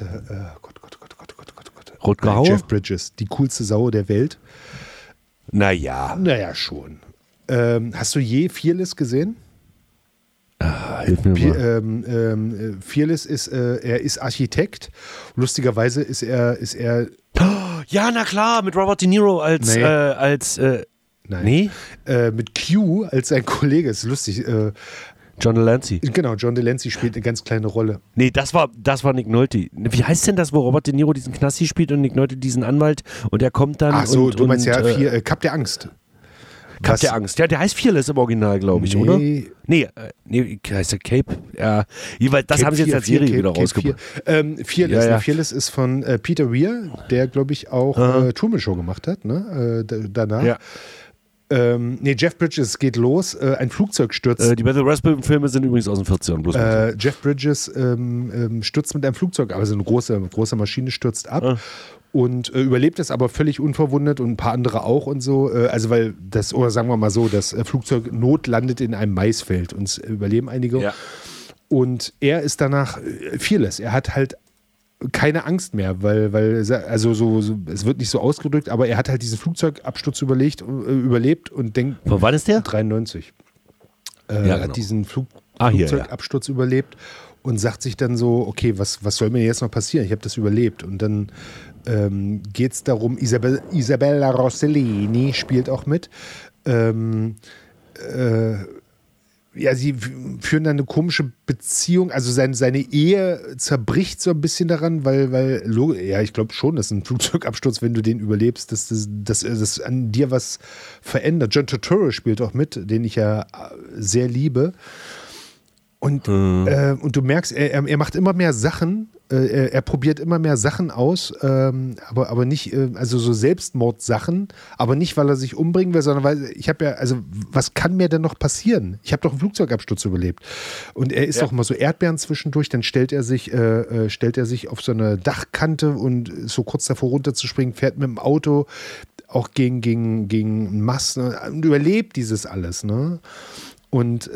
Rutger Hauer? Jeff Bridges, die coolste Sau der Welt. Naja, schon. Hast du je Fearless gesehen? Hilf mir mal. Fearless ist, er ist Architekt. Lustigerweise ist er. Ja, na klar, mit Robert De Niro als. Nein. Mit Q als sein Kollege. Ist lustig. John Delancey. Genau, John Delancey spielt eine ganz kleine Rolle. Nee, das war Nick Nolte. Wie heißt denn das, wo Robert De Niro diesen Knasti spielt und Nick Nolte diesen Anwalt und der kommt dann. Ach so, du meinst Kap der Angst. Kap der Angst. Ja, der heißt Fearless im Original, glaube ich, oder? Nee, heißt der Cape? Ja, jeweils, das Cape haben sie jetzt als Serie wieder rausgebracht. Fearless. Ja. Fearless ist von Peter Weir, der, glaube ich, auch Truman Show gemacht hat, ne? Danach. Ja. Jeff Bridges geht los, ein Flugzeug stürzt. Die Basil Rathbone-Filme sind übrigens aus den 40ern. Jeff Bridges stürzt mit einem Flugzeug, also eine große Maschine stürzt ab und überlebt es aber völlig unverwundet und ein paar andere auch und so. Also weil oder sagen wir mal so, das Flugzeug notlandet in einem Maisfeld und es überleben einige. Ja. Und er ist danach fearless. Er hat halt keine Angst mehr, weil es wird nicht so ausgedrückt, aber er hat halt diesen Flugzeugabsturz überlebt und denkt. Von wann ist der? 93. Genau. Hat diesen Flugzeugabsturz überlebt und sagt sich dann so, okay, was soll mir jetzt noch passieren? Ich habe das überlebt. Und dann geht es darum, Isabella Rossellini spielt auch mit. Sie führen dann eine komische Beziehung, also seine Ehe zerbricht so ein bisschen daran, weil ich glaube schon, dass ein Flugzeugabsturz, wenn du den überlebst, dass das an dir was verändert. John Turturro spielt auch mit, den ich ja sehr liebe. Und du merkst, er macht immer mehr Sachen, er probiert immer mehr Sachen aus, aber nicht, also so Selbstmordsachen, aber nicht, weil er sich umbringen will, sondern weil was kann mir denn noch passieren? Ich habe doch einen Flugzeugabsturz überlebt. Und er isst auch immer so Erdbeeren zwischendurch, dann stellt er sich auf so eine Dachkante und ist so kurz davor runterzuspringen, fährt mit dem Auto auch gegen Masten und überlebt dieses alles, ne? Und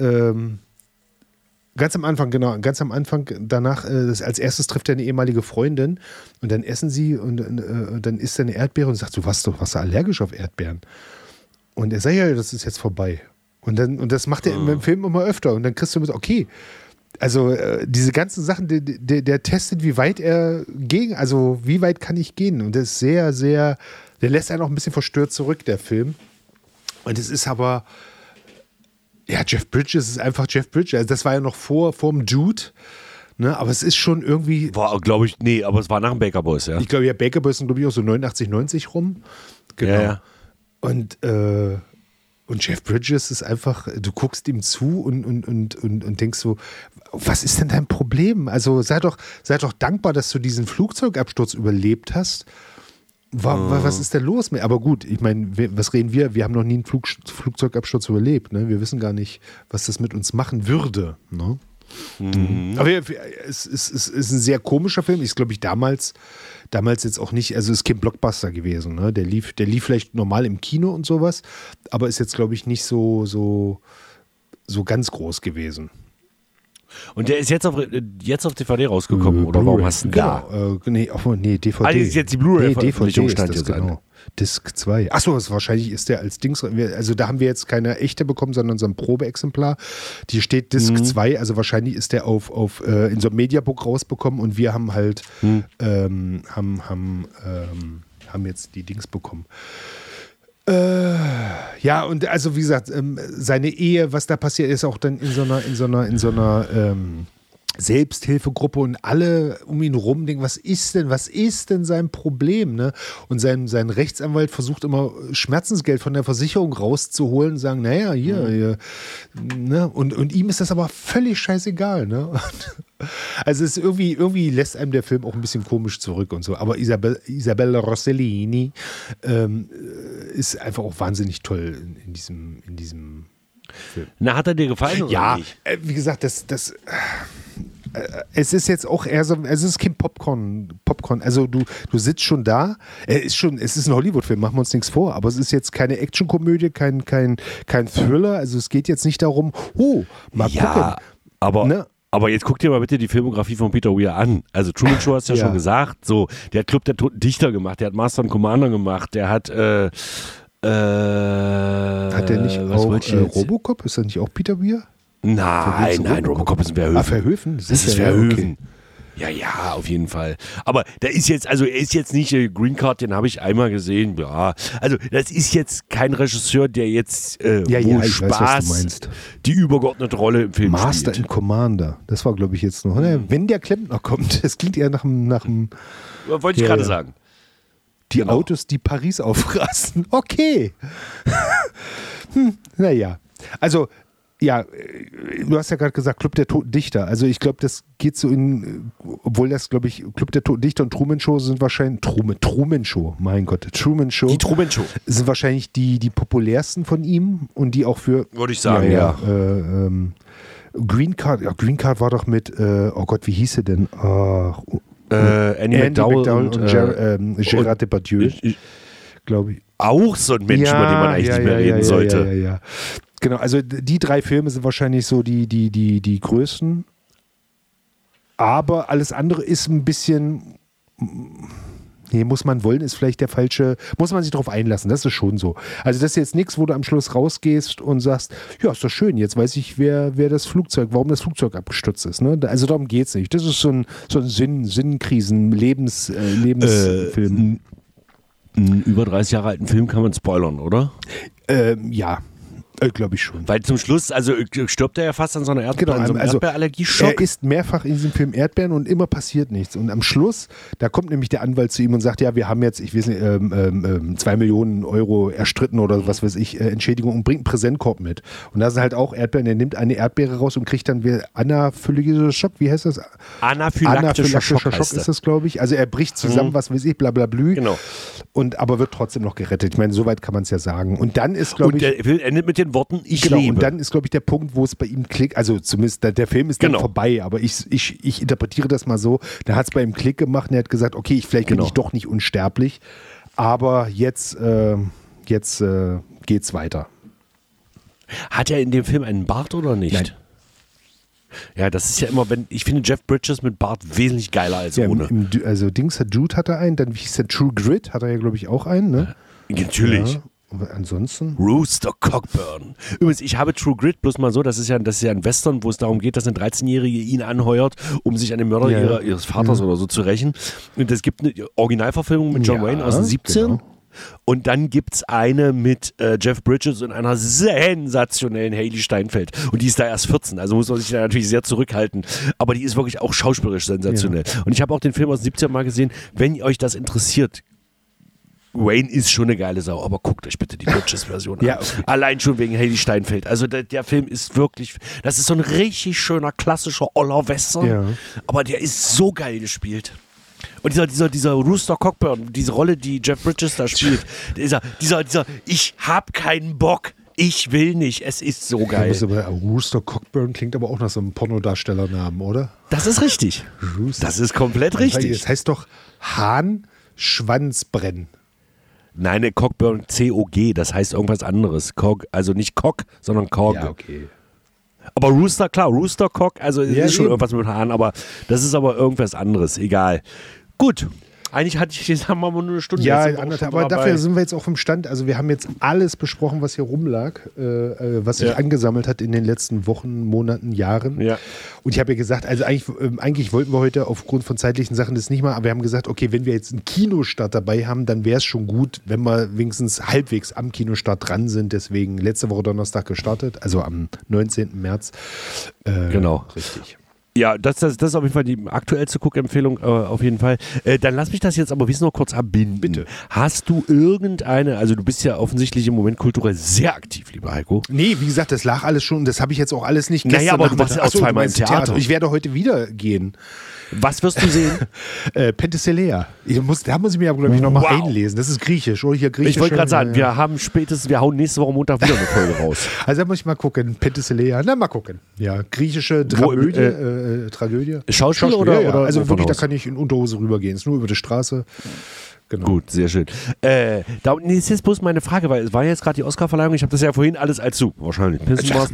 ganz am Anfang, danach, als erstes trifft er eine ehemalige Freundin und dann essen sie und dann isst er eine Erdbeere und sagt, du warst allergisch auf Erdbeeren. Und er sagt, ja, das ist jetzt vorbei. Und das macht er im Film immer öfter und dann kriegst du mit, okay, also diese ganzen Sachen, der testet, wie weit wie weit kann ich gehen? Und das ist sehr, sehr, der lässt einen auch ein bisschen verstört zurück, der Film. Und es ist aber, ja, Jeff Bridges ist einfach Jeff Bridges. Also das war ja noch vorm Dude, ne? Aber es ist schon irgendwie. War, glaube ich, aber es war nach dem Baker Boys, ja. Ich glaube, ja, Baker Boys sind, glaube ich, auch so 89, 90 rum. Genau. Ja. Und Jeff Bridges ist einfach, du guckst ihm zu und denkst so, was ist denn dein Problem? Also sei doch dankbar, dass du diesen Flugzeugabsturz überlebt hast. Was ist denn los? Aber gut, ich meine, was reden wir? Wir haben noch nie einen Flugzeugabsturz überlebt. Ne? Wir wissen gar nicht, was das mit uns machen würde. Ne? Aber es ist ein sehr komischer Film. Ist, glaube ich, damals jetzt auch nicht, also ist kein Blockbuster gewesen. Ne? Der lief vielleicht normal im Kino und sowas, aber ist jetzt, glaube ich, nicht so ganz groß gewesen. Und der ist jetzt auf DVD rausgekommen, oder warum hast du ihn da? Genau, DVD. Ah, das ist jetzt die Blu-ray-Veröffentlichung, stand jetzt an. Genau. Disc 2. Achso, wahrscheinlich ist der als Dings, also da haben wir jetzt keine echte bekommen, sondern so ein Probeexemplar. Die steht Disc 2, also wahrscheinlich ist der in so einem Mediabook rausbekommen und wir haben halt haben jetzt die Dings bekommen. Ja, und also wie gesagt, seine Ehe, was da passiert, ist auch dann in so einer Selbsthilfegruppe und alle um ihn rum denken, was ist denn sein Problem, ne? Und sein Rechtsanwalt versucht immer Schmerzensgeld von der Versicherung rauszuholen und sagen, naja, hier, ne? Und ihm ist das aber völlig scheißegal, ne? Also es ist irgendwie lässt einem der Film auch ein bisschen komisch zurück und so, aber Isabella Rossellini ist einfach auch wahnsinnig toll in diesem Film. Na, hat er dir gefallen oder ja, nicht? Wie gesagt, es ist jetzt auch eher so, es ist kein Popcorn. Also du sitzt schon da. Es ist ein Hollywood-Film, machen wir uns nichts vor. Aber es ist jetzt keine Actionkomödie, kein Thriller. Also es geht jetzt nicht darum, mal gucken. Aber jetzt guck dir mal bitte die Filmografie von Peter Weir an. Also Truman Show hast du ja schon gesagt. So, der hat Club der Toten Dichter gemacht, der hat Master and Commander gemacht, der hat hat der nicht auch Robocop? Ist das nicht auch Peter Weir? Nein, Robocop ist ein Verhoeven. Verhoeven? Das ist Verhoeven. Okay. Ja, auf jeden Fall. Aber er ist jetzt nicht Green Card, den habe ich einmal gesehen. Ja, also das ist jetzt kein Regisseur, der jetzt wo Spaß weiß, was du meinst. Die übergeordnete Rolle im Film Master spielt. and Commander, das war glaube ich jetzt noch. Wenn der Klempner kommt, das klingt eher nach dem wollte ich gerade sagen. Die Autos, die Paris aufrasten. Okay. Naja. Also, ja, du hast ja gerade gesagt, Club der Toten Dichter. Also ich glaube, das geht so obwohl das, glaube ich, Club der Toten Dichter und Truman Show sind wahrscheinlich, Truman Show, mein Gott, Truman Show. Die Truman Show. Sind wahrscheinlich die populärsten von ihm und die auch für... Würde ich sagen, ja. Green Card war doch mit, oh Gott, wie hieß sie denn? Andy McDowell und Gérard Depardieu, glaube ich. Auch so ein Mensch, über den man eigentlich nicht mehr reden sollte. Ja. Genau, also die 3 Filme sind wahrscheinlich so die größten. Aber alles andere ist ein bisschen... Nee, muss man wollen, ist vielleicht der falsche... Muss man sich darauf einlassen, das ist schon so. Also das ist jetzt nichts, wo du am Schluss rausgehst und sagst, ja, ist doch schön, jetzt weiß ich, warum das Flugzeug abgestürzt ist. Ne? Also darum geht es nicht. Das ist so ein Sinnkrisen, Lebensfilm. Einen über 30 Jahre alten Film kann man spoilern, oder? Ja. Glaube ich schon. Weil zum Schluss, also stirbt er ja fast an so einer Erdbeerallergie-Schock. Er isst mehrfach in diesem Film Erdbeeren und immer passiert nichts. Und am Schluss, da kommt nämlich der Anwalt zu ihm und sagt, ja, wir haben jetzt, ich weiß nicht, 2 Millionen Euro erstritten oder was weiß ich, Entschädigung und bringt einen Präsentkorb mit. Und da sind halt auch Erdbeeren. Er nimmt eine Erdbeere raus und kriegt dann anaphylaxischer Schock, wie heißt das? Anaphylaktischer Schock ist das, glaube ich. Also er bricht zusammen, was weiß ich, blablablü. Genau. Aber wird trotzdem noch gerettet. Ich meine, soweit kann man es ja sagen. Und dann ist, glaube ich... Und der Film endet mit den Worten, ich lebe. Und dann ist, glaube ich, der Punkt, wo es bei ihm klickt, also zumindest der Film ist dann vorbei, aber ich interpretiere das mal so, da hat es bei ihm Klick gemacht und er hat gesagt, okay, vielleicht bin ich doch nicht unsterblich, aber jetzt geht's weiter. Hat er in dem Film einen Bart oder nicht? Nein. Ja, das ist ja immer, ich finde Jeff Bridges mit Bart wesentlich geiler als ohne. Also Jude hat er einen, dann wie hieß der True Grit, hat er ja, glaube ich, auch einen, ne? Natürlich. Ja. Aber ansonsten? Rooster Cockburn. Übrigens, ich habe True Grit bloß mal so, das ist ja ein Western, wo es darum geht, dass eine 13-Jährige ihn anheuert, um sich an den Mörder ihres Vaters oder so zu rächen. Und es gibt eine Originalverfilmung mit John Wayne aus den 17. Genau. Und dann gibt es eine mit Jeff Bridges und einer sensationellen Hailee Steinfeld. Und die ist da erst 14, also muss man sich da natürlich sehr zurückhalten. Aber die ist wirklich auch schauspielerisch sensationell. Ja. Und ich habe auch den Film aus den 17 Mal gesehen. Wenn euch das interessiert, Wayne ist schon eine geile Sau, aber guckt euch bitte die Bridges-Version an. Ja, okay. Allein schon wegen Hailee Steinfeld. Also der Film ist wirklich, das ist so ein richtig schöner, klassischer Oller-Western, ja. Aber der ist so geil gespielt. Und dieser Rooster Cockburn, diese Rolle, die Jeff Bridges da spielt, dieser ich hab keinen Bock, ich will nicht, es ist so geil. Rooster Cockburn klingt aber auch nach so einem Pornodarstellernamen, oder? Das ist richtig. Das ist komplett richtig. Das heißt doch Hahn Schwanzbrennen. Nein, Cockburn, C-O-G, das heißt irgendwas anderes. Also nicht Cock, sondern Cog. Ja, okay. Aber Rooster Cock, also es ist schon eben. irgendwas mit Haaren, aber das ist aber irgendwas anderes, egal. Gut. Eigentlich hatte ich jetzt haben wir nur eine Stunde. Ja, jetzt sind wir auch schon aber dabei. dafür sind wir jetzt auch im Stand. Also wir haben jetzt alles besprochen, was hier rumlag, was sich angesammelt hat in den letzten Wochen, Monaten, Jahren. Ja. Und ich habe ja gesagt, also eigentlich wollten wir heute aufgrund von zeitlichen Sachen das nicht mal, aber wir haben gesagt, okay, wenn wir jetzt einen Kinostart dabei haben, dann wäre es schon gut, wenn wir wenigstens halbwegs am Kinostart dran sind. Deswegen letzte Woche Donnerstag gestartet, also am 19. März. Genau. Richtig. Ja, das ist auf jeden Fall die aktuellste Guckempfehlung, auf jeden Fall. Dann lass mich das jetzt aber noch kurz abbinden. Bitte. Hast du irgendeine, also du bist ja offensichtlich im Moment kulturell sehr aktiv, lieber Heiko. Nee, wie gesagt, das lag alles schon, das habe ich jetzt auch alles nicht Naja, aber du warst ja auch Achso, zweimal im meinst Theater. Ich werde heute wieder gehen. Was wirst du sehen? Penthesilea. Da muss ich mir aber, glaube ich, nochmal Wow. einlesen. Das ist griechisch, oder? Hier griechisch. Ich wollte gerade sagen, wir hauen nächste Woche Montag wieder eine Folge raus. Also da muss ich mal gucken. Penthesilea. Na, mal gucken. Ja, griechische Tragödie. Schauspiel ja. oder Also wirklich, da Haus? kann ich in Unterhose rübergehen. Ist nur über die Straße. Genau. Gut, sehr schön. Ist jetzt bloß meine Frage, weil es war jetzt gerade die Oscarverleihung, ich habe das ja vorhin alles als du wahrscheinlich pissen warst,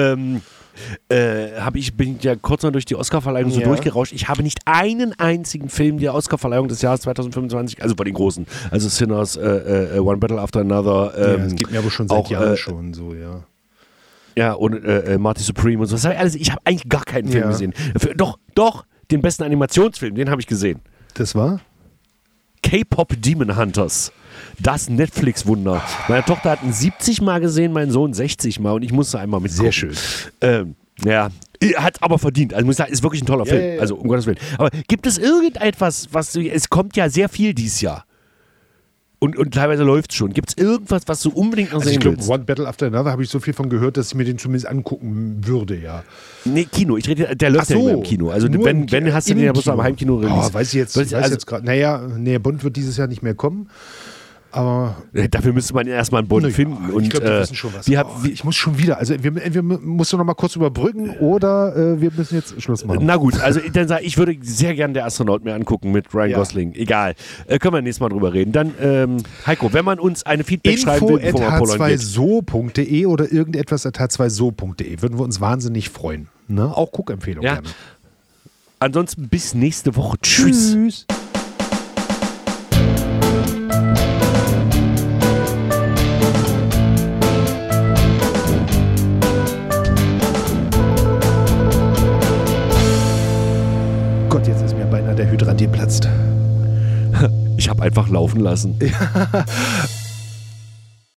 bin ja kurz noch durch die Oscarverleihung so durchgerauscht. Ich habe nicht einen einzigen Film der Oscarverleihung des Jahres 2025, also bei den großen, also Sinners, One Battle After Another. Das geht mir aber schon seit auch, Jahren schon so, ja. Ja, und Marty Supreme und so. Ich habe eigentlich gar keinen Film gesehen. Doch, den besten Animationsfilm, den habe ich gesehen. Das war? K-Pop Demon Hunters. Das Netflix-Wunder. Meine Tochter hat ihn 70 Mal gesehen, mein Sohn 60 Mal und ich musste einmal mitgucken. Sehr schön. Ja, hat aber verdient. Also muss ich sagen, ist wirklich ein toller Film. Ja. Also um Gottes Willen. Aber gibt es irgendetwas, es kommt ja sehr viel dieses Jahr. Und teilweise läuft es schon. Gibt es irgendwas, was du unbedingt noch Also ich sehen glaube, willst? One Battle After Another habe ich so viel von gehört, dass ich mir den zumindest angucken würde, ja. Nee, Kino. Der läuft ja immer im Kino. Also nur wenn hast du den ja bloß am Heimkino release. Weiß ich jetzt gerade. Naja, Bond wird dieses Jahr nicht mehr kommen. Aber dafür müsste man erstmal einen Bond finden. Und, ich glaube, wir wissen schon was. Ich muss schon wieder. Also wir müssen noch mal kurz überbrücken oder wir müssen jetzt Schluss machen. Na gut, also dann sage ich, würde sehr gerne der Astronaut mir angucken mit Ryan Gosling. Egal. Können wir nächstes Mal drüber reden. Dann, Heiko, wenn man uns eine Feedback schreiben will, bevor man Polen geht. info@h2so.de oder irgendetwas @h2so.de. Würden wir uns wahnsinnig freuen. Ne? Auch Guckempfehlung gerne. Ansonsten bis nächste Woche. Tschüss. Gott, jetzt ist mir beinahe der Hydrant geplatzt. Ich habe einfach laufen lassen.